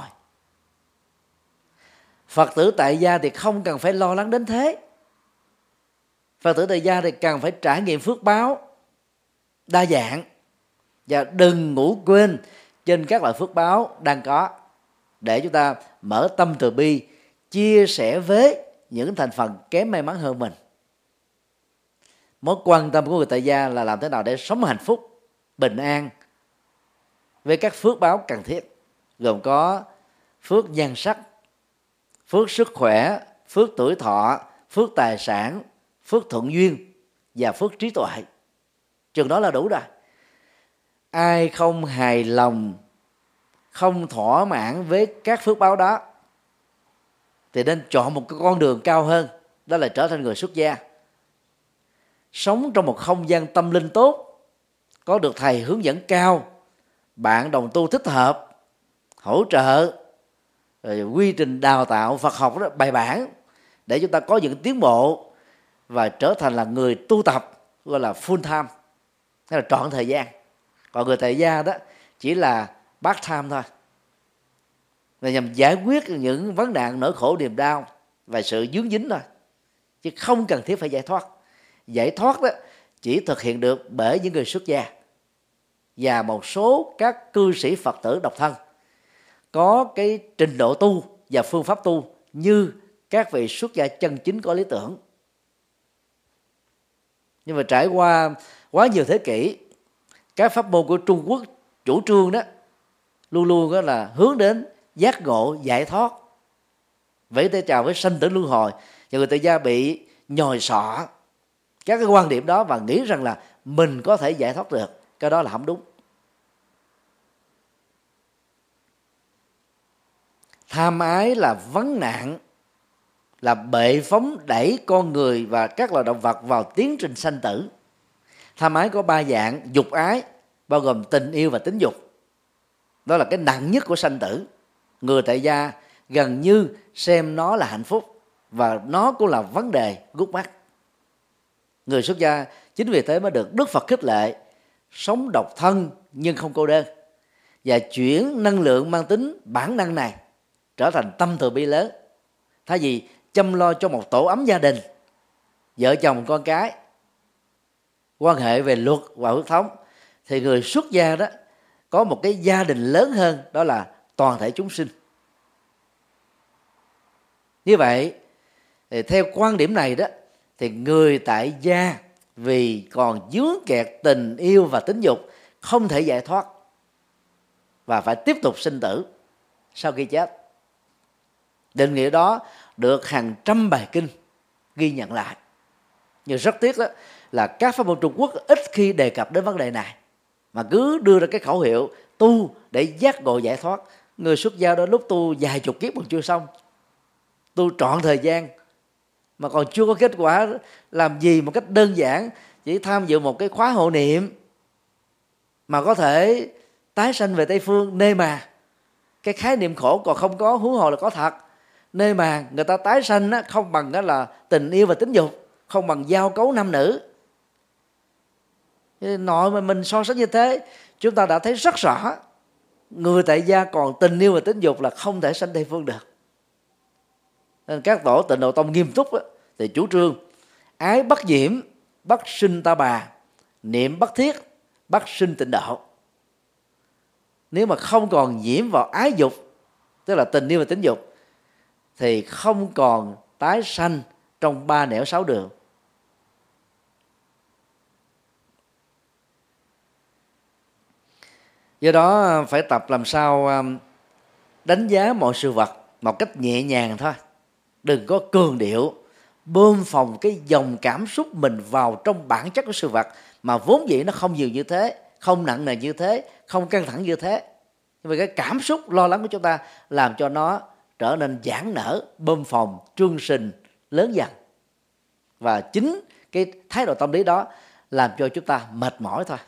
A: Phật tử tại gia thì không cần phải lo lắng đến thế. Phật tử tại gia thì cần phải trải nghiệm phước báo đa dạng, và đừng ngủ quên trên các loại phước báo đang có, để chúng ta mở tâm từ bi, chia sẻ với những thành phần kém may mắn hơn mình. Mối quan tâm của người tại gia là làm thế nào để sống hạnh phúc, bình an với các phước báo cần thiết, gồm có phước nhan sắc, phước sức khỏe, phước tuổi thọ, phước tài sản, phước thuận duyên và phước trí tuệ. Chừng đó là đủ rồi. Ai không hài lòng, không thỏa mãn với các phước báo đó thì nên chọn một cái con đường cao hơn, đó là trở thành người xuất gia, sống trong một không gian tâm linh tốt, có được thầy hướng dẫn cao, bạn đồng tu thích hợp, hỗ trợ, rồi quy trình đào tạo Phật học đó bài bản, để chúng ta có những tiến bộ và trở thành là người tu tập, gọi là full time, hay là trọn thời gian. Còn người tại gia đó chỉ là part time thôi, là nhằm giải quyết những vấn nạn nỗi khổ niềm đau và sự dướng dính thôi, chứ không cần thiết phải giải thoát. Giải thoát đó chỉ thực hiện được bởi những người xuất gia và một số các cư sĩ Phật tử độc thân có cái trình độ tu và phương pháp tu như các vị xuất gia chân chính có lý tưởng. Nhưng mà trải qua quá nhiều thế kỷ, các pháp môn của Trung Quốc chủ trương đó luôn luôn đó là hướng đến giác ngộ, giải thoát, vẫy tay chào với sanh tử luân hồi. Và người tại gia bị nhồi sọ các cái quan điểm đó và nghĩ rằng là mình có thể giải thoát được. Cái đó là không đúng. Tham ái là vấn nạn, là bệ phóng đẩy con người và các loài động vật vào tiến trình sanh tử. Tham ái có ba dạng: dục ái, bao gồm tình yêu và tính dục. Đó là cái nặng nhất của sanh tử. Người tại gia gần như xem nó là hạnh phúc, và nó cũng là vấn đề gút mắt. Người xuất gia chính vì thế mới được Đức Phật khích lệ sống độc thân nhưng không cô đơn, và chuyển năng lượng mang tính bản năng này trở thành tâm từ bi lớn. Thay vì chăm lo cho một tổ ấm gia đình, vợ chồng con cái, quan hệ về luật và huyết thống, thì người xuất gia đó có một cái gia đình lớn hơn, đó là toàn thể chúng sinh. Như vậy thì theo quan điểm này đó, thì người tại gia vì còn vướng kẹt tình yêu và tính dục, không thể giải thoát và phải tiếp tục sinh tử sau khi chết. Định nghĩa đó được hàng trăm bài kinh ghi nhận lại. Nhưng rất tiếc đó là các pháp môn Trung Quốc ít khi đề cập đến vấn đề này, mà cứ đưa ra cái khẩu hiệu tu để giác ngộ giải thoát. Người xuất gia đó lúc tu vài chục kiếp còn chưa xong, tu trọn thời gian mà còn chưa có kết quả, làm gì một cách đơn giản chỉ tham dự một cái khóa hộ niệm mà có thể tái sanh về Tây Phương, nơi mà cái khái niệm khổ còn không có, huống hồ là có thật, nơi mà người ta tái sanh á, không bằng đó là tình yêu và tính dục, không bằng giao cấu nam nữ. Nội mà mình so sánh như thế, chúng ta đã thấy rất rõ người tại gia còn tình yêu và tính dục là không thể sanh Tây Phương được. Nên các tổ Tịnh Độ Tông nghiêm túc á, thì chủ trương ái bất nhiễm, bất sinh ta bà, niệm bất thiết, bất sinh tịnh độ. Nếu mà không còn nhiễm vào ái dục, tức là tình yêu và tính dục, thì không còn tái sanh trong ba nẻo sáu đường. Do đó phải tập làm sao đánh giá mọi sự vật một cách nhẹ nhàng thôi, đừng có cường điệu bơm phồng cái dòng cảm xúc mình vào trong bản chất của sự vật mà vốn dĩ nó không nhiều như thế, không nặng nề như thế, không căng thẳng như thế. Vì cái cảm xúc lo lắng của chúng ta làm cho nó trở nên giãn nở, bơm phồng, trương sình, lớn dần. Và chính cái thái độ tâm lý đó làm cho chúng ta mệt mỏi thôi.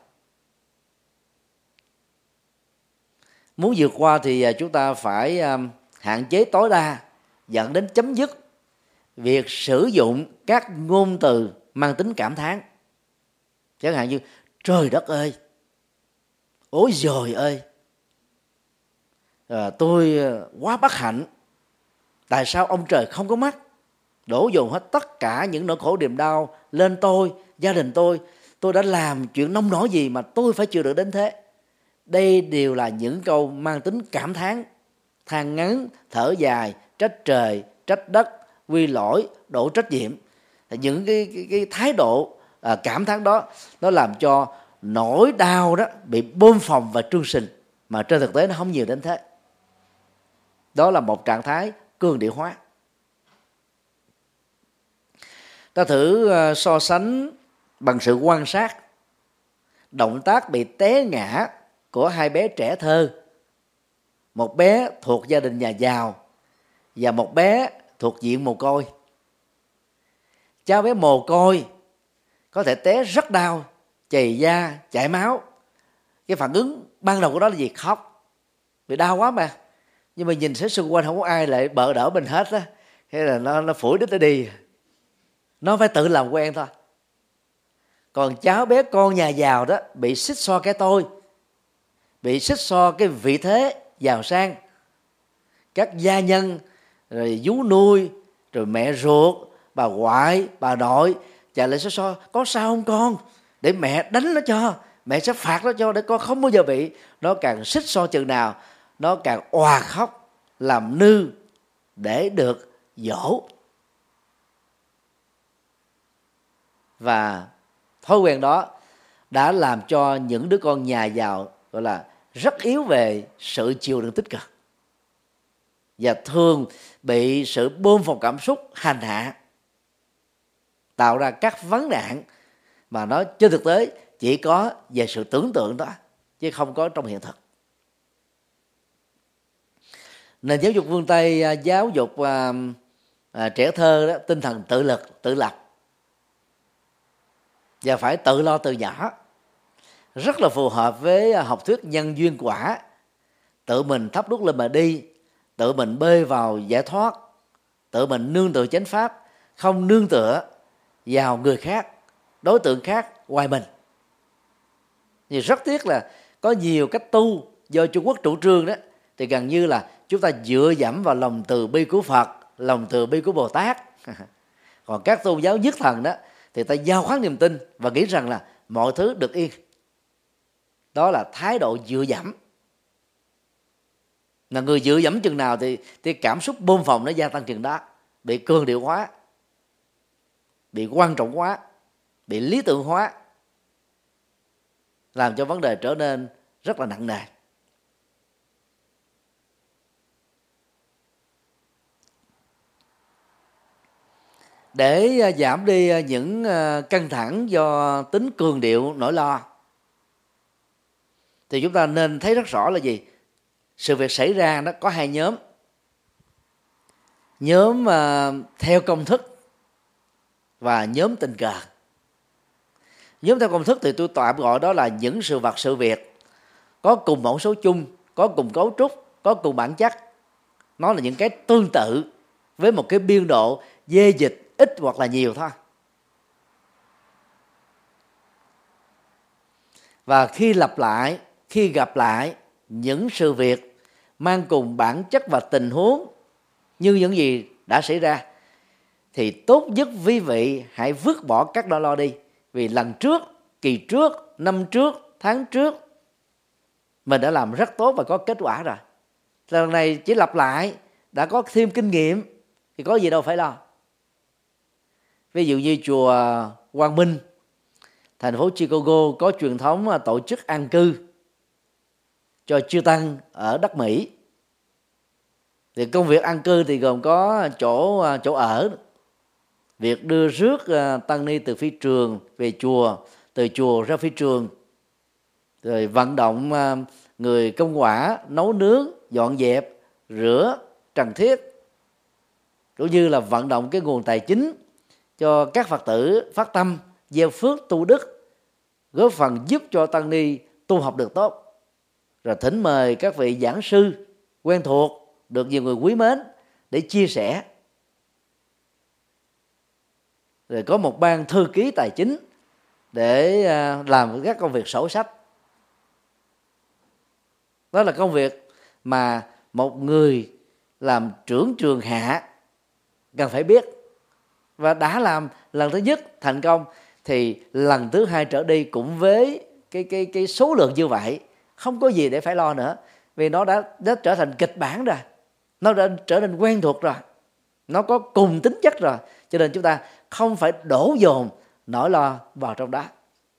A: Muốn vượt qua thì chúng ta phải hạn chế tối đa, dẫn đến chấm dứt việc sử dụng các ngôn từ mang tính cảm thán. Chẳng hạn như trời đất ơi, ối giời ơi, à, tôi quá bất hạnh, tại sao ông trời không có mắt, đổ dồn hết tất cả những nỗi khổ niềm đau lên tôi, gia đình tôi, tôi đã làm chuyện nông nổi gì mà tôi phải chịu đựng đến thế. Đây đều là những câu mang tính cảm thán, than ngắn, thở dài, trách trời, trách đất, quy lỗi, đổ trách nhiệm. Những cái, cái, cái thái độ à, cảm thán đó nó làm cho nỗi đau đó bị bơm phồng và trương sình, mà trên thực tế nó không nhiều đến thế. Đó là một trạng thái cường điệu hóa. Ta thử uh, so sánh bằng sự quan sát động tác bị té ngã của hai bé trẻ thơ, một bé thuộc gia đình nhà giàu và một bé thuộc diện mồ côi. Cháu bé mồ côi có thể té rất đau, chày da, chảy máu. Cái phản ứng ban đầu của đó là gì? Khóc, vì đau quá mà. Nhưng mà nhìn thấy xung quanh không có ai lại bợ đỡ mình hết á, thế là nó nó phủi đít nó đi, nó phải tự làm quen thôi. Còn cháu bé con nhà giàu đó bị xích xoa cái tôi, bị xích xoa cái vị thế giàu sang, các gia nhân rồi vú nuôi, rồi mẹ ruột, bà ngoại, bà nội chạy lại xích xoa, có sao không con, để mẹ đánh nó cho, mẹ sẽ phạt nó cho, để con không bao giờ bị. Nó càng xích xoa chừng nào nó càng òa khóc, làm nư để được dỗ. Và thói quen đó đã làm cho những đứa con nhà giàu gọi là rất yếu về sự chịu đựng tích cực, và thường bị sự bơm phồng cảm xúc hành hạ, tạo ra các vấn nạn mà nó trên thực tế chỉ có về sự tưởng tượng đó, chứ không có trong hiện thực. Nền giáo dục phương Tây giáo dục à, à, trẻ thơ đó, tinh thần tự lực, tự lập và phải tự lo từ nhỏ, rất là phù hợp với học thuyết nhân duyên quả. Tự mình thắp đuốc lên mà đi, tự mình bơi vào giải thoát, tự mình nương tựa chánh pháp, không nương tựa vào người khác, đối tượng khác ngoài mình. Nhưng rất tiếc là có nhiều cách tu do Trung Quốc chủ trương đó, thì gần như là chúng ta dựa dẫm vào lòng từ bi của Phật, lòng từ bi của Bồ Tát. Còn các tôn giáo nhất thần đó thì ta giao khoán niềm tin và nghĩ rằng là mọi thứ được yên. Đó là thái độ dựa dẫm. Là người dựa dẫm chừng nào thì, thì cảm xúc bơm phồng nó gia tăng chừng đó, bị cường điệu hóa, bị quan trọng hóa, bị lý tưởng hóa, làm cho vấn đề trở nên rất là nặng nề. Để giảm đi những căng thẳng do tính cường điệu nỗi lo, thì chúng ta nên thấy rất rõ là gì? Sự việc xảy ra nó có hai nhóm. Nhóm uh, theo công thức và nhóm tình cờ. Nhóm theo công thức thì tôi tạm gọi đó là những sự vật sự việc có cùng mẫu số chung, có cùng cấu trúc, có cùng bản chất. Nó là những cái tương tự với một cái biên độ dê dịch ít hoặc là nhiều thôi. Và khi lặp lại, khi gặp lại những sự việc mang cùng bản chất và tình huống như những gì đã xảy ra, thì tốt nhất quý vị hãy vứt bỏ các nỗi lo đi. Vì lần trước, kỳ trước, năm trước, tháng trước mình đã làm rất tốt và có kết quả rồi. Lần này chỉ lặp lại, đã có thêm kinh nghiệm thì có gì đâu phải lo. Ví dụ như chùa Quang Minh, thành phố Chicago có truyền thống tổ chức an cư cho chư tăng ở đất Mỹ. Thì công việc an cư thì gồm có chỗ chỗ ở, việc đưa rước tăng ni từ phi trường về chùa, từ chùa ra phi trường, rồi vận động người công quả nấu nướng, dọn dẹp, rửa, trần thiết, cũng như là vận động cái nguồn tài chính cho các Phật tử phát tâm gieo phước tu đức, góp phần giúp cho tăng ni tu học được tốt. Rồi thỉnh mời các vị giảng sư quen thuộc, được nhiều người quý mến để chia sẻ. Rồi có một ban thư ký tài chính để làm các công việc sổ sách. Đó là công việc mà một người làm trưởng trường hạ cần phải biết. Và đã làm lần thứ nhất thành công thì lần thứ hai trở đi cũng với cái, cái, cái số lượng như vậy, không có gì để phải lo nữa. Vì nó đã, đã trở thành kịch bản rồi, nó đã trở nên quen thuộc rồi, nó có cùng tính chất rồi. Cho nên chúng ta không phải đổ dồn nỗi lo vào trong đó.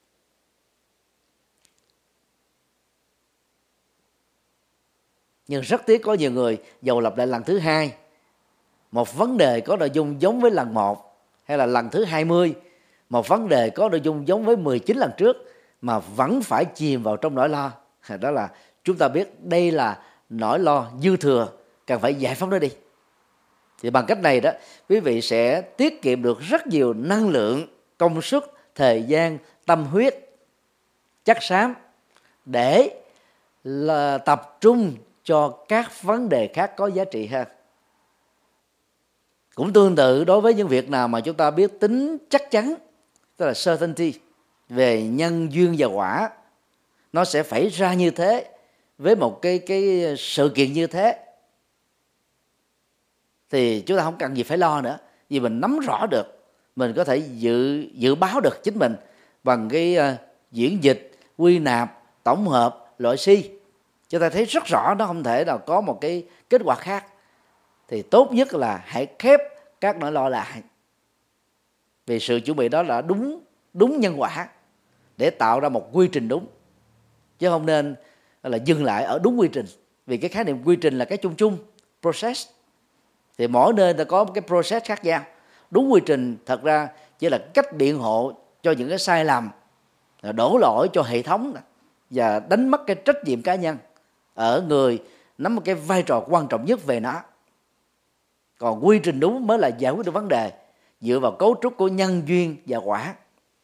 A: Nhưng rất tiếc có nhiều người dầu lặp lại lần thứ hai một vấn đề có nội dung giống với lần một, hay là lần thứ hai mươi một vấn đề có nội dung giống với mười chín lần trước, mà vẫn phải chìm vào trong nỗi lo. Đó là chúng ta biết đây là nỗi lo dư thừa, cần phải giải phóng nó đi. Thì bằng cách này đó, quý vị sẽ tiết kiệm được rất nhiều năng lượng, công sức, thời gian, tâm huyết, chất xám để là tập trung cho các vấn đề khác có giá trị hơn. Cũng tương tự đối với những việc nào mà chúng ta biết tính chắc chắn, tức là certainty về nhân duyên và quả, nó sẽ xảy ra như thế với một cái cái sự kiện như thế, thì chúng ta không cần gì phải lo nữa. Vì mình nắm rõ được, mình có thể dự dự báo được chính mình bằng cái uh, diễn dịch, quy nạp, tổng hợp, loại suy. Chúng ta thấy rất rõ nó không thể nào có một cái kết quả khác. Thì tốt nhất là hãy khép các nỗi lo lại, vì sự chuẩn bị đó là đúng đúng nhân quả để tạo ra một quy trình đúng, chứ không nên là dừng lại ở đúng quy trình. Vì cái khái niệm quy trình là cái chung chung, process, thì mỗi nơi ta có một cái process khác nhau. Đúng quy trình thật ra chỉ là cách biện hộ cho những cái sai lầm, đổ lỗi cho hệ thống và đánh mất cái trách nhiệm cá nhân ở người nắm một cái vai trò quan trọng nhất về nó. Còn quy trình đúng mới là giải quyết được vấn đề dựa vào cấu trúc của nhân duyên và quả.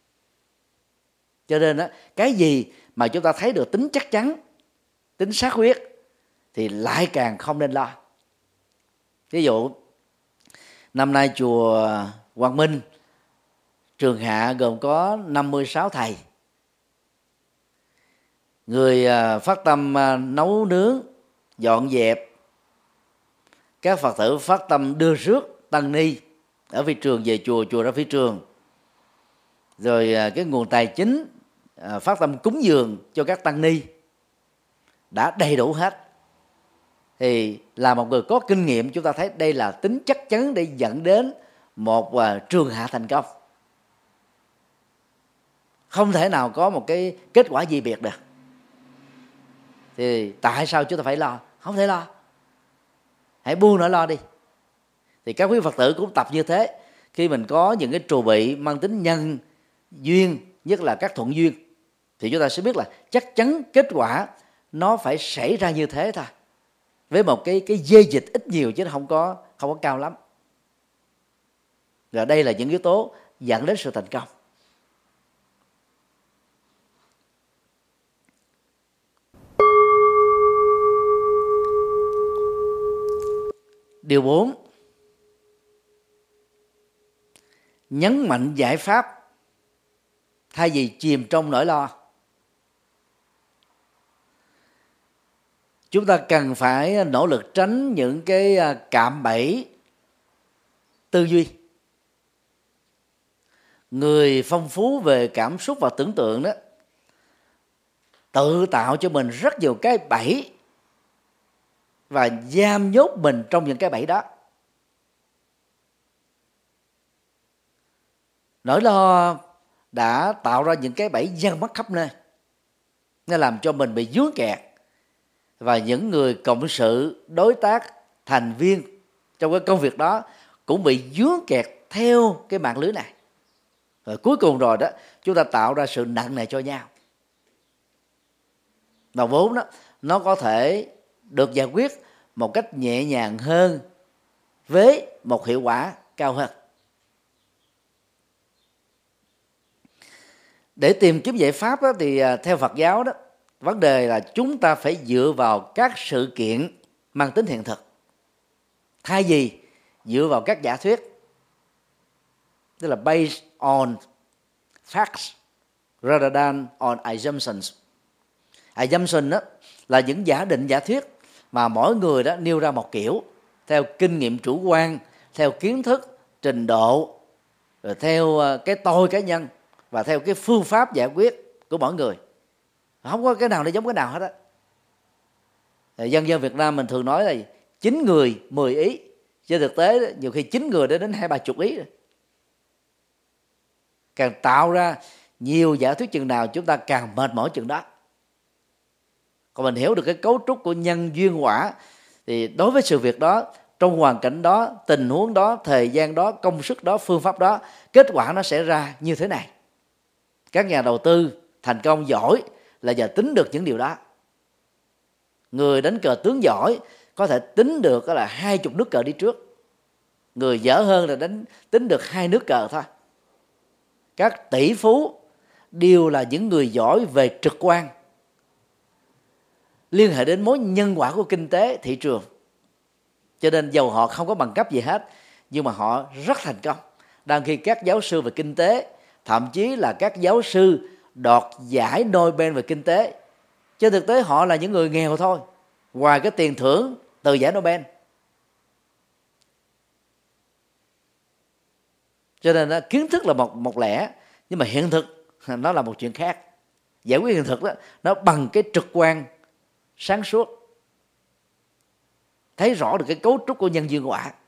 A: Cho nên đó, cái gì mà chúng ta thấy được tính chắc chắn, tính xác quyết thì lại càng không nên lo. Ví dụ năm nay chùa Quang Minh trường hạ gồm có năm mươi sáu thầy. Người phát tâm nấu nướng, dọn dẹp, các Phật tử phát tâm đưa rước tăng ni ở phi trường về chùa, chùa ra phi trường, rồi cái nguồn tài chính phát tâm cúng dường cho các tăng ni đã đầy đủ hết. Thì là một người có kinh nghiệm, chúng ta thấy đây là tính chắc chắn để dẫn đến một trường hạ thành công. Không thể nào có một cái kết quả gì biệt được. Thì tại sao chúng ta phải lo? Không thể lo. Hãy buông nỗi lo đi. Thì các quý Phật tử cũng tập như thế. Khi mình có những cái trù bị mang tính nhân duyên, nhất là các thuận duyên, thì chúng ta sẽ biết là chắc chắn kết quả nó phải xảy ra như thế thôi, với một cái cái dê dịch ít nhiều chứ không có không có cao lắm. Và đây là những yếu tố dẫn đến sự thành công. Điều bốn, nhấn mạnh giải pháp thay vì chìm trong nỗi lo. Chúng ta cần phải nỗ lực tránh những cái cạm bẫy tư duy. Người phong phú về cảm xúc và tưởng tượng đó tự tạo cho mình rất nhiều cái bẫy và giam nhốt mình trong những cái bẫy đó. Nỗi lo đã tạo ra những cái bẫy giăng mắc khắp nơi, nó làm cho mình bị vướng kẹt, và những người cộng sự, đối tác, thành viên trong cái công việc đó cũng bị vướng kẹt theo cái mạng lưới này. Rồi cuối cùng rồi đó, chúng ta tạo ra sự nặng nề cho nhau. Và vốn đó nó có thể được giải quyết một cách nhẹ nhàng hơn với một hiệu quả cao hơn. Để tìm kiếm giải pháp đó, thì theo Phật giáo đó, vấn đề là chúng ta phải dựa vào các sự kiện mang tính hiện thực, thay vì dựa vào các giả thuyết, tức là based on facts rather than on assumptions. Assumption đó là những giả định, giả thuyết mà mỗi người đó nêu ra một kiểu, theo kinh nghiệm chủ quan, theo kiến thức, trình độ, rồi theo cái tôi cá nhân và theo cái phương pháp giải quyết của mỗi người. Không có cái nào nó giống cái nào hết á. Dân dân Việt Nam mình thường nói là chín người mười ý. Trên thực tế nhiều khi chín người đến đến hai ba chục ý rồi. Càng tạo ra nhiều giả thuyết chừng nào, chúng ta càng mệt mỏi chừng đó. Còn mình hiểu được cái cấu trúc của nhân duyên quả, thì đối với sự việc đó, trong hoàn cảnh đó, tình huống đó, thời gian đó, công sức đó, phương pháp đó, kết quả nó sẽ ra như thế này. Các nhà đầu tư thành công giỏi là giờ tính được những điều đó. Người đánh cờ tướng giỏi có thể tính được là hai chục nước cờ đi trước. Người dở hơn là đánh tính được hai nước cờ thôi. Các tỷ phú đều là những người giỏi về trực quan, liên hệ đến mối nhân quả của kinh tế, thị trường. Cho nên dầu họ không có bằng cấp gì hết, nhưng mà họ rất thành công. Đang khi các giáo sư về kinh tế, thậm chí là các giáo sư đoạt giải Nobel về kinh tế, trên thực tế họ là những người nghèo thôi, ngoài cái tiền thưởng từ giải Nobel. Cho nên đó, kiến thức là một một lẽ, nhưng mà hiện thực nó là một chuyện khác. Giải quyết hiện thực đó, nó bằng cái trực quan sáng suốt, thấy rõ được cái cấu trúc của nhân duyên quả.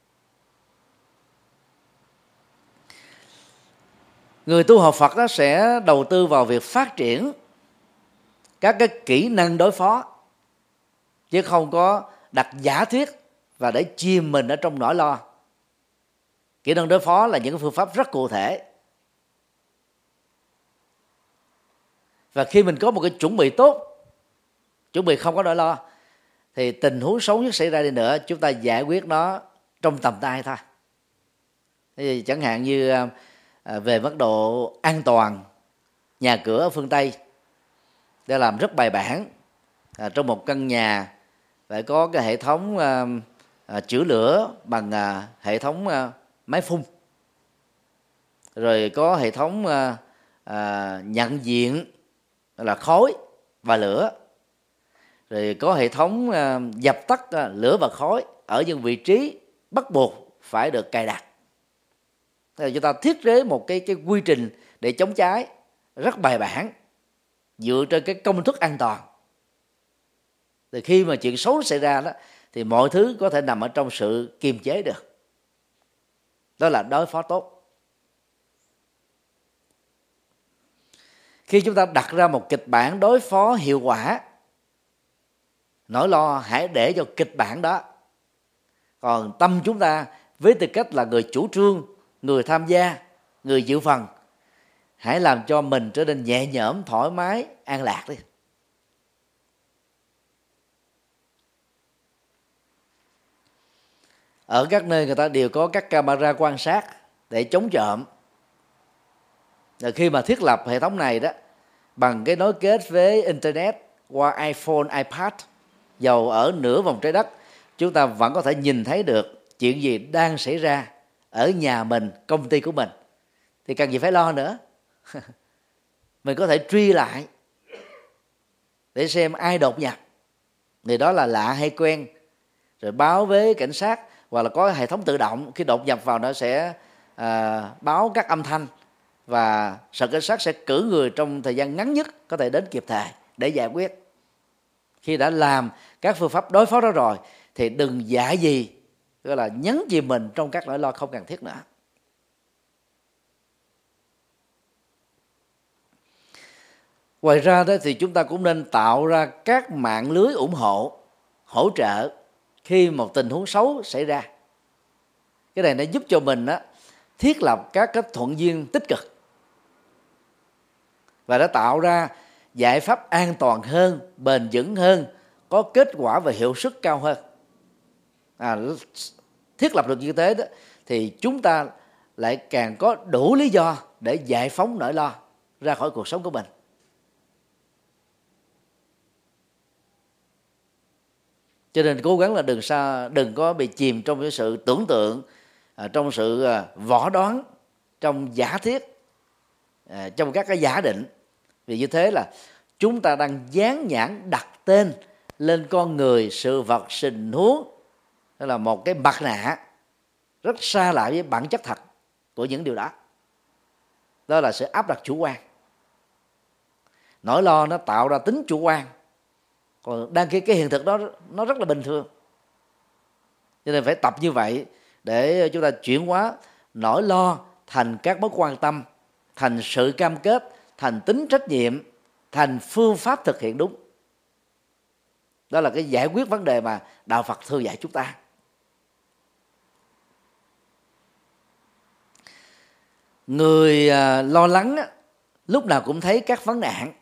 A: Người tu học Phật đó sẽ đầu tư vào việc phát triển các cái kỹ năng đối phó, chứ không có đặt giả thuyết và để chìm mình ở trong nỗi lo. Kỹ năng đối phó là những phương pháp rất cụ thể. Và khi mình có một cái chuẩn bị tốt, chuẩn bị không có nỗi lo, thì tình huống xấu nhất xảy ra đi nữa, chúng ta giải quyết nó trong tầm tay thôi. Thì chẳng hạn như về mức độ an toàn, nhà cửa ở phương Tây đã làm rất bài bản. À, trong một căn nhà phải có cái hệ thống à, à, chữa lửa bằng à, hệ thống à, máy phun, rồi có hệ thống à, à, nhận diện là khói và lửa, rồi có hệ thống à, dập tắt à, lửa và khói ở những vị trí bắt buộc phải được cài đặt. Thì chúng ta thiết kế một cái cái quy trình để chống cháy rất bài bản, dựa trên cái công thức an toàn. Thì khi mà chuyện xấu xảy ra đó, thì mọi thứ có thể nằm ở trong sự kiềm chế được. Đó là đối phó tốt. Khi chúng ta đặt ra một kịch bản đối phó hiệu quả, nỗi lo hãy để cho kịch bản đó. Còn tâm chúng ta với tư cách là người chủ trương, người tham gia, người dự phần, hãy làm cho mình trở nên nhẹ nhõm, thoải mái, an lạc đi. Ở các nơi người ta đều có các camera quan sát để chống trộm, Rồi khi mà thiết lập hệ thống này đó bằng cái nối kết với internet qua iPhone, iPad, dầu ở nửa vòng trái đất, chúng ta vẫn có thể nhìn thấy được chuyện gì đang xảy ra ở nhà mình, công ty của mình, thì cần gì phải lo nữa. Mình có truy truy lại để xem ai đột nhập, người đó là lạ hay quen, rồi báo với cảnh sát, hoặc là có hệ thống tự động khi đột nhập vào nó sẽ à, báo các âm thanh, và sở cảnh sát sẽ cử người trong thời gian ngắn nhất có thể đến kịp thời để giải quyết. Khi đã làm các phương pháp đối phó đó rồi thì đừng dại gì gọi là nhấn chìm mình trong các nỗi lo không cần thiết nữa. Ngoài ra đó thì chúng ta cũng nên tạo ra các mạng lưới ủng hộ, hỗ trợ khi một tình huống xấu xảy ra. Cái này nó giúp cho mình đó, thiết lập các cái thuận duyên tích cực, và đã tạo ra giải pháp an toàn hơn, bền vững hơn, có kết quả và hiệu suất cao hơn. À, thiết lập được như thế đó thì chúng ta lại càng có đủ lý do để giải phóng nỗi lo ra khỏi cuộc sống của mình. Cho nên cố gắng là đừng sa đừng có bị chìm trong cái sự tưởng tượng, trong sự võ đoán, trong giả thiết, trong các cái giả định. Vì như thế là chúng ta đang dán nhãn đặt tên lên con người, sự vật, tình huống, đó là một cái mặt nạ rất xa lạ với bản chất thật của những điều đó. Đó là sự áp đặt chủ quan. Nỗi lo nó tạo ra tính chủ quan, còn đang khi cái hiện thực đó nó rất là bình thường. Cho nên phải tập như vậy để chúng ta chuyển hóa nỗi lo thành các mối quan tâm, thành sự cam kết, thành tính trách nhiệm, thành phương pháp thực hiện đúng. Đó là cái giải quyết vấn đề mà đạo Phật thường dạy chúng ta. Người lo lắng lúc nào cũng thấy các vấn nạn,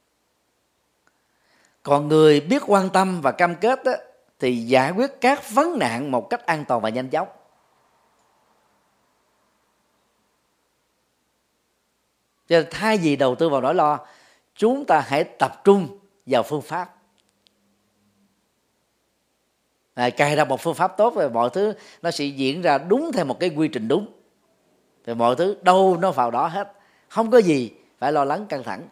A: còn người biết quan tâm và cam kết thì giải quyết các vấn nạn một cách an toàn và nhanh chóng. Cho nên thay vì đầu tư vào nỗi lo, chúng ta hãy tập trung vào phương pháp. À, cài đặt một phương pháp tốt và mọi thứ nó sẽ diễn ra đúng theo một cái quy trình đúng. Thì mọi thứ đâu nó vào đó hết, không có gì phải lo lắng căng thẳng.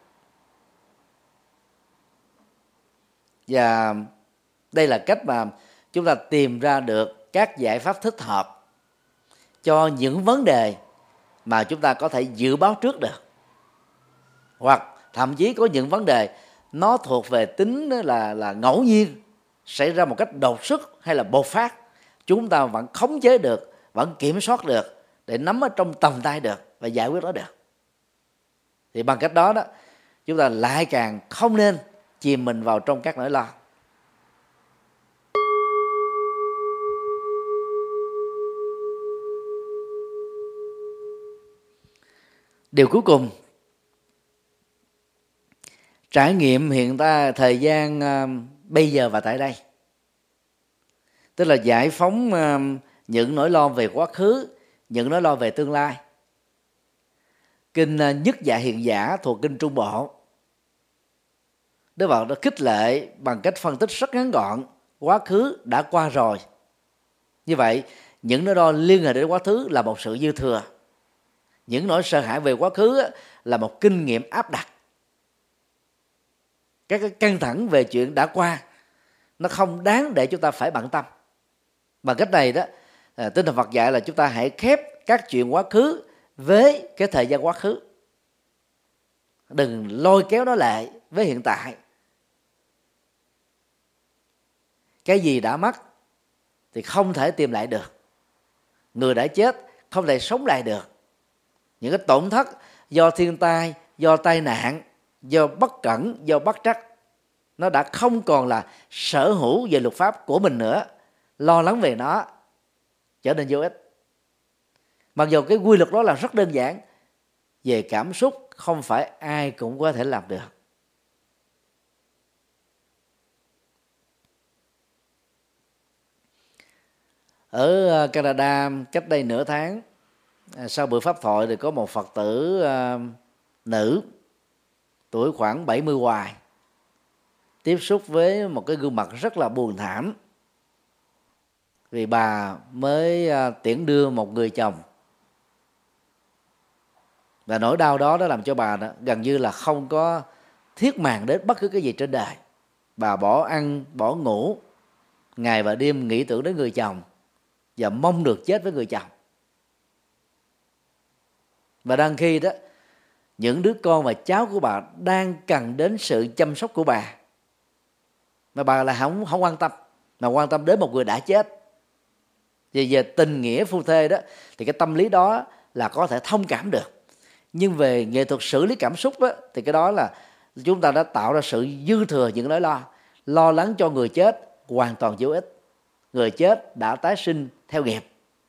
A: Và đây là cách mà chúng ta tìm ra được các giải pháp thích hợp cho những vấn đề mà chúng ta có thể dự báo trước được, hoặc thậm chí có những vấn đề nó thuộc về tính là là ngẫu nhiên, xảy ra một cách đột xuất hay là bộc phát, chúng ta vẫn khống chế được, vẫn kiểm soát được để nắm ở trong tầm tay được và giải quyết nó được. Thì bằng cách đó đó, chúng ta lại càng không nên chìm mình vào trong các nỗi lo. Điều cuối cùng, trải nghiệm hiện tại thời gian uh, bây giờ và tại đây, tức là giải phóng uh, những nỗi lo về quá khứ, những nỗi lo về tương lai. Kinh uh, Nhất Dạ Hiện Giả thuộc kinh Trung Bộ, Đức Phật đã khích lệ bằng cách phân tích rất ngắn gọn quá khứ đã qua rồi. Như vậy, những nỗi lo liên hệ đến quá khứ là một sự dư thừa. Những nỗi sợ hãi về quá khứ là một kinh nghiệm áp đặt. Các cái căng thẳng về chuyện đã qua nó không đáng để chúng ta phải bận tâm. Bằng cách này đó, Tinh thần Phật dạy là chúng ta hãy khép các chuyện quá khứ với cái thời gian quá khứ, đừng lôi kéo nó lại với hiện tại. Cái gì đã mất thì không thể tìm lại được, người đã chết không thể sống lại được. Những cái tổn thất do thiên tai, do tai nạn, do bất cẩn, do bất trắc, nó đã không còn là sở hữu về luật pháp của mình nữa. Lo lắng về nó trở nên vô ích. Mặc dù cái quy luật đó là rất đơn giản, về cảm xúc không phải ai cũng có thể làm được. Ở Canada cách đây nửa tháng, sau bữa pháp thoại thì có một Phật tử nữ, tuổi khoảng bảy mươi hoài, tiếp xúc với một cái gương mặt rất là buồn thảm, vì bà mới tiễn đưa một người chồng. Và nỗi đau đó đã làm cho bà đó, gần như là không có thiết màng đến bất cứ cái gì trên đời. Bà bỏ ăn, bỏ ngủ, ngày và đêm nghĩ tưởng đến người chồng và mong được chết với người chồng. Và đang khi đó, những đứa con và cháu của bà đang cần đến sự chăm sóc của bà, mà bà là không không quan tâm, mà quan tâm đến một người đã chết. Vì về tình nghĩa phu thê đó, thì cái tâm lý đó là có thể thông cảm được. Nhưng về nghệ thuật xử lý cảm xúc đó, thì cái đó là chúng ta đã tạo ra sự dư thừa những nỗi lo. Lo lắng cho người chết hoàn toàn vô ích. Người chết đã tái sinh theo nghiệp.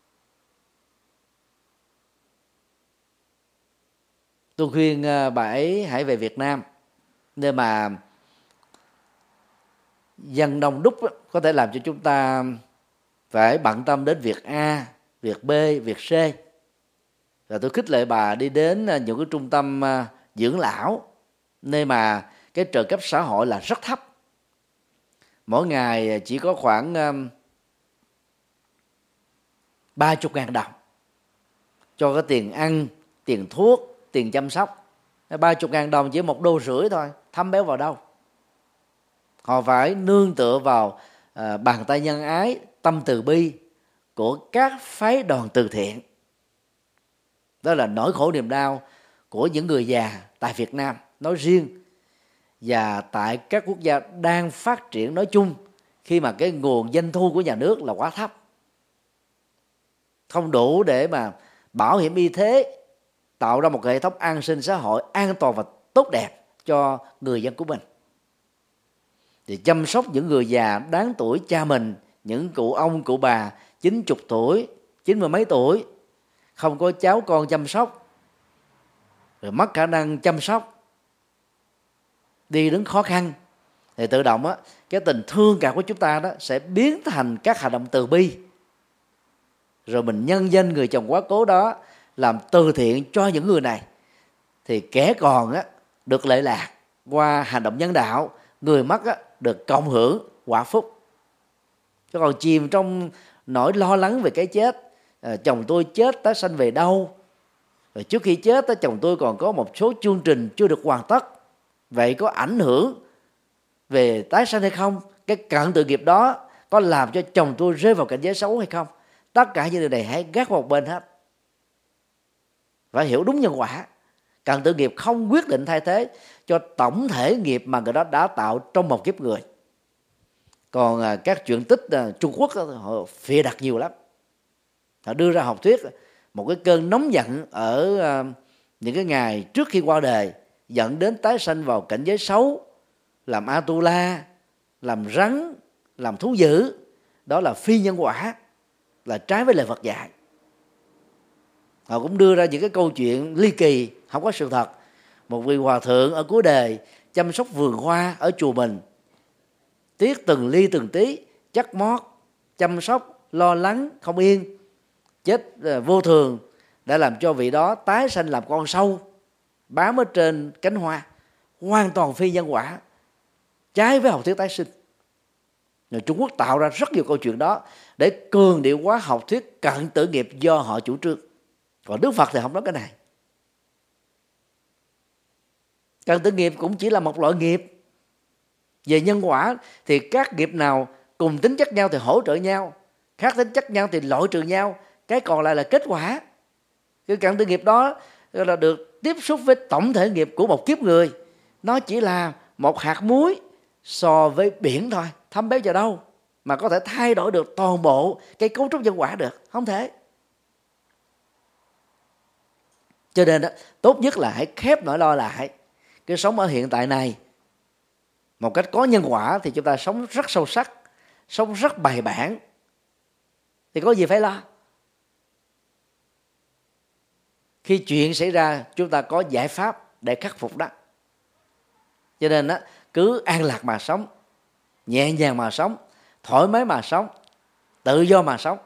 A: Tôi khuyên bà ấy hãy về Việt Nam, nơi mà dân đông đúc có thể làm cho chúng ta phải bận tâm đến việc A, việc B, việc C. Và tôi khích lệ bà đi đến những cái trung tâm dưỡng lão, nơi mà cái trợ cấp xã hội là rất thấp. Mỗi ngày chỉ có khoảng ba mươi ngàn đồng cho cái tiền ăn, tiền thuốc, tiền chăm sóc. Ba mươi ngàn đồng chỉ một đô rưỡi thôi, thấm béo vào đâu. Họ phải nương tựa vào à, bàn tay nhân ái, tâm từ bi của các phái đoàn từ thiện. Đó là nỗi khổ niềm đau của những người già tại Việt Nam nói riêng và tại các quốc gia đang phát triển nói chung, khi mà cái nguồn doanh thu của nhà nước là quá thấp, không đủ để mà bảo hiểm y tế, tạo ra một hệ thống an sinh xã hội an toàn và tốt đẹp cho người dân của mình. Thì chăm sóc những người già đáng tuổi cha mình, những cụ ông, cụ bà chín chục tuổi, chín mươi mấy tuổi, không có cháu con chăm sóc, rồi mất khả năng chăm sóc, đi đứng khó khăn, thì tự động á, cái tình thương cảm của chúng ta đó sẽ biến thành các hành động từ bi. Rồi mình nhân danh người chồng quá cố đó làm từ thiện cho những người này, thì kẻ còn á, được lệ lạc qua hành động nhân đạo, người mất á, được cộng hưởng quả phúc. Chứ còn chìm trong nỗi lo lắng về cái chết, à, chồng tôi chết tái sanh về đâu, rồi trước khi chết chồng tôi còn có một số chương trình chưa được hoàn tất, vậy có ảnh hưởng về tái sanh hay không, cái cận tự nghiệp đó có làm cho chồng tôi rơi vào cảnh giới xấu hay không. Tất cả những điều này hãy gác vào một bên hết. Phải hiểu đúng nhân quả. Cận tự nghiệp không quyết định thay thế cho tổng thể nghiệp mà người đó đã tạo trong một kiếp người. Còn à, các truyện tích à, Trung Quốc đó, họ phê đặt nhiều lắm. Họ đưa ra học thuyết một cái cơn nóng giận ở à, những cái ngày trước khi qua đời dẫn đến tái sanh vào cảnh giới xấu, làm Atula, làm rắn, làm thú dữ. Đó là phi nhân quả, là trái với lời Phật dạy. Họ cũng đưa ra những cái câu chuyện ly kỳ, không có sự thật. Một vị hòa thượng ở cuối đời chăm sóc vườn hoa ở chùa mình, tiếc từng ly từng tí, chắc mót, chăm sóc, lo lắng, không yên, chết vô thường, đã làm cho vị đó tái sanh làm con sâu, bám ở trên cánh hoa. Hoàn toàn phi nhân quả, trái với học thuyết tái sinh. Người Trung Quốc tạo ra rất nhiều câu chuyện đó để cường điệu hóa học thuyết cận tử nghiệp do họ chủ trương. Còn Đức Phật thì không nói cái này. Cận tử nghiệp cũng chỉ là một loại nghiệp. Về nhân quả thì các nghiệp nào cùng tính chất nhau thì hỗ trợ nhau, khác tính chất nhau thì loại trừ nhau, cái còn lại là kết quả. Cái cận tử nghiệp đó là được tiếp xúc với tổng thể nghiệp của một kiếp người. Nó chỉ là một hạt muối so với biển thôi, thấm béo vào đâu mà có thể thay đổi được toàn bộ cái cấu trúc nhân quả được, không thể. Cho nên đó, tốt nhất là hãy khép nỗi lo lại. Cái sống ở hiện tại này một cách có nhân quả thì chúng ta sống rất sâu sắc, sống rất bài bản, thì có gì phải lo. Khi chuyện xảy ra chúng ta có giải pháp để khắc phục đó. Cho nên đó, cứ an lạc mà sống, nhẹ nhàng mà sống, thoải mái mà sống, tự do mà sống,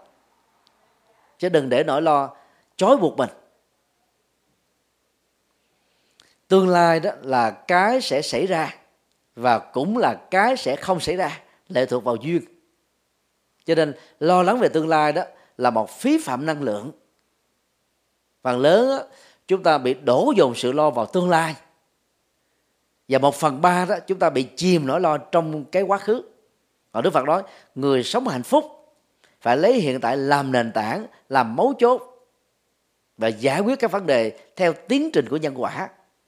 A: chứ đừng để nỗi lo trói buộc mình. Tương lai đó là cái sẽ xảy ra và cũng là cái sẽ không xảy ra, lệ thuộc vào duyên. Cho nên lo lắng về tương lai đó là một phí phạm năng lượng. Phần lớn đó, chúng ta bị đổ dồn sự lo vào tương lai, và một phần ba đó chúng ta bị chìm nỗi lo trong cái quá khứ. Còn Đức Phật nói người sống hạnh phúc phải lấy hiện tại làm nền tảng, làm mấu chốt và giải quyết các vấn đề theo tiến trình của nhân quả.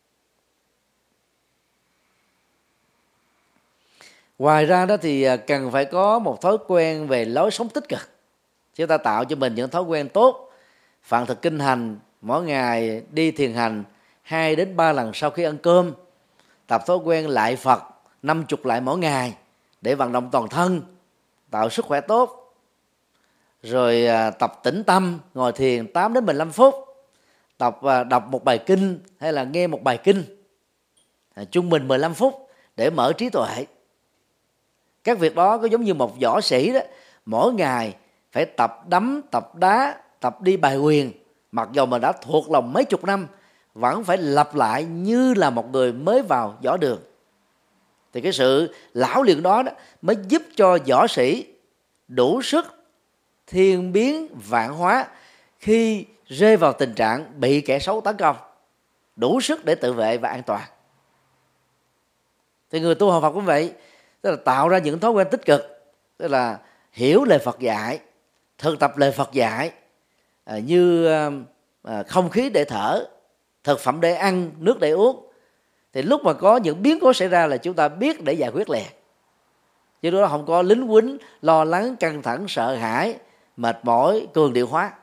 A: Ngoài ra đó thì cần phải có một thói quen về lối sống tích cực. Chúng ta tạo cho mình những thói quen tốt, phạn thực kinh hành, mỗi ngày đi thiền hành hai đến ba lần sau khi ăn cơm, tập thói quen lại Phật năm chục lại mỗi ngày để vận động toàn thân, tạo sức khỏe tốt. Rồi tập tĩnh tâm, ngồi thiền tám đến mười lăm phút, tập đọc một bài kinh hay là nghe một bài kinh trung bình mười lăm phút để mở trí tuệ. Các việc đó có giống như một võ sĩ đó, mỗi ngày phải tập đấm, tập đá, tập đi bài quyền, mặc dù mà đã thuộc lòng mấy chục năm vẫn phải lặp lại như là một người mới vào võ đường. Thì cái sự lão luyện đó, đó mới giúp cho võ sĩ đủ sức thiên biến vạn hóa khi rơi vào tình trạng bị kẻ xấu tấn công, đủ sức để tự vệ và an toàn. Thì người tu học Phật cũng vậy, tức là tạo ra những thói quen tích cực, tức là hiểu lời Phật dạy, thực tập lời Phật dạy, à, như à, không khí để thở, thực phẩm để ăn, nước để uống. Thì lúc mà có những biến cố xảy ra là chúng ta biết để giải quyết liền, chứ đó không có lính quýnh lo lắng, căng thẳng, sợ hãi, mệt mỏi, cường điệu hóa.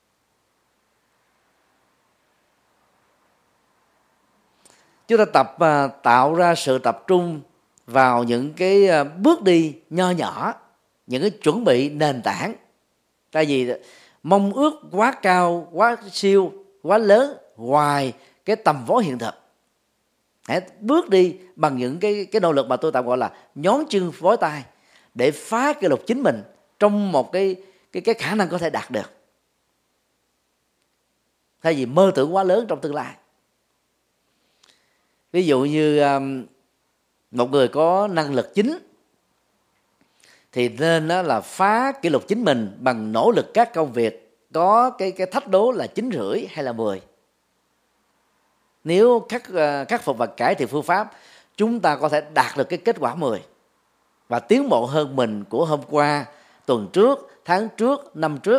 A: Chúng ta tập à, tạo ra sự tập trung vào những cái à, bước đi nho nhỏ, những cái chuẩn bị nền tảng. Tại vì mong ước quá cao, quá siêu, quá lớn ngoài cái tầm với hiện thực. Hãy bước đi bằng những cái cái nỗ lực mà tôi tạm gọi là nhón chân vói tay để phá kỷ lục chính mình trong một cái cái cái khả năng có thể đạt được, thay vì mơ tưởng quá lớn trong tương lai. Ví dụ như um, một người có năng lực chính thì nên đó là phá kỷ lục chính mình bằng nỗ lực các công việc có cái cái thách đố là chín rưỡi hay là mười. Nếu khắc khắc phục và cải thiện phương pháp, chúng ta có thể đạt được cái kết quả mười và tiến bộ hơn mình của hôm qua, tuần trước, tháng trước, năm trước.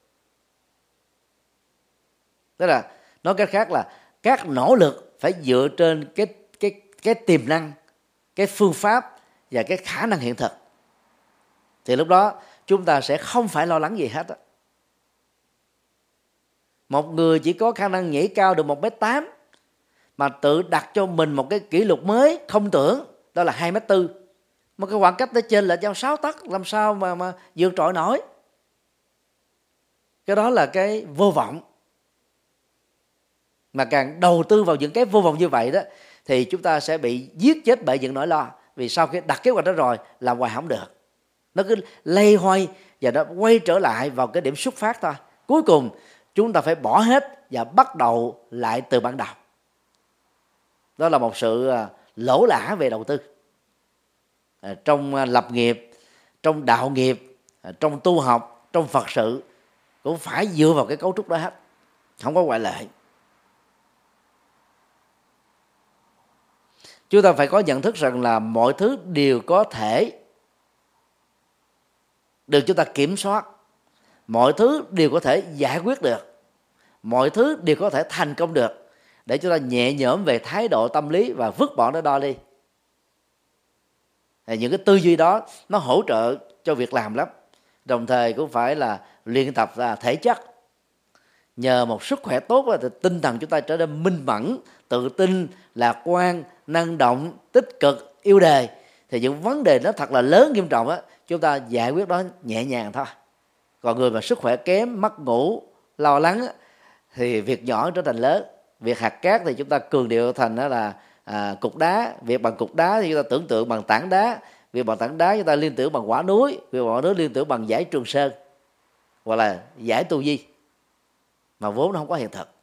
A: Tức là nói cách khác là các nỗ lực phải dựa trên cái cái cái tiềm năng, cái phương pháp và cái khả năng hiện thực. Thì lúc đó chúng ta sẽ không phải lo lắng gì hết. Một người chỉ có khả năng nhảy cao được một mét tám mà tự đặt cho mình một cái kỷ lục mới không tưởng, đó là hai mét tư, một cái khoảng cách tới trên là trong sáu tấc, làm sao mà mà vượt trội nổi. Cái đó là cái vô vọng. Mà càng đầu tư vào những cái vô vọng như vậy đó thì chúng ta sẽ bị giết chết bởi những nỗi lo. Vì sau khi đặt kế hoạch đó rồi làm hoài không được, nó cứ lây hoay và nó quay trở lại vào cái điểm xuất phát thôi. Cuối cùng chúng ta phải bỏ hết và bắt đầu lại từ ban đầu. Đó là một sự lỗ lã về đầu tư. Trong lập nghiệp, trong đạo nghiệp, trong tu học, trong Phật sự cũng phải dựa vào cái cấu trúc đó hết, không có ngoại lệ. Chúng ta phải có nhận thức rằng là mọi thứ đều có thể được chúng ta kiểm soát, mọi thứ đều có thể giải quyết được, mọi thứ đều có thể thành công được, để chúng ta nhẹ nhõm về thái độ tâm lý và vứt bỏ nó đo đi. Những cái tư duy đó nó hỗ trợ cho việc làm lắm. Đồng thời cũng phải là luyện tập là thể chất. Nhờ một sức khỏe tốt là tinh thần chúng ta trở nên minh mẫn, tự tin, lạc quan, năng động, tích cực, yêu đời. Thì những vấn đề nó thật là lớn, nghiêm trọng á, chúng ta giải quyết đó nhẹ nhàng thôi. Còn người mà sức khỏe kém, mất ngủ, lo lắng á, thì việc nhỏ trở thành lớn. Việc hạt cát thì chúng ta cường điệu thành đó là à, cục đá. Việc bằng cục đá thì chúng ta tưởng tượng bằng tảng đá. Việc bằng tảng đá chúng ta liên tưởng bằng quả núi. Việc bằng quả núi liên tưởng bằng dải Trường Sơn, hoặc là dải Tu Di, mà vốn nó không có hiện thực.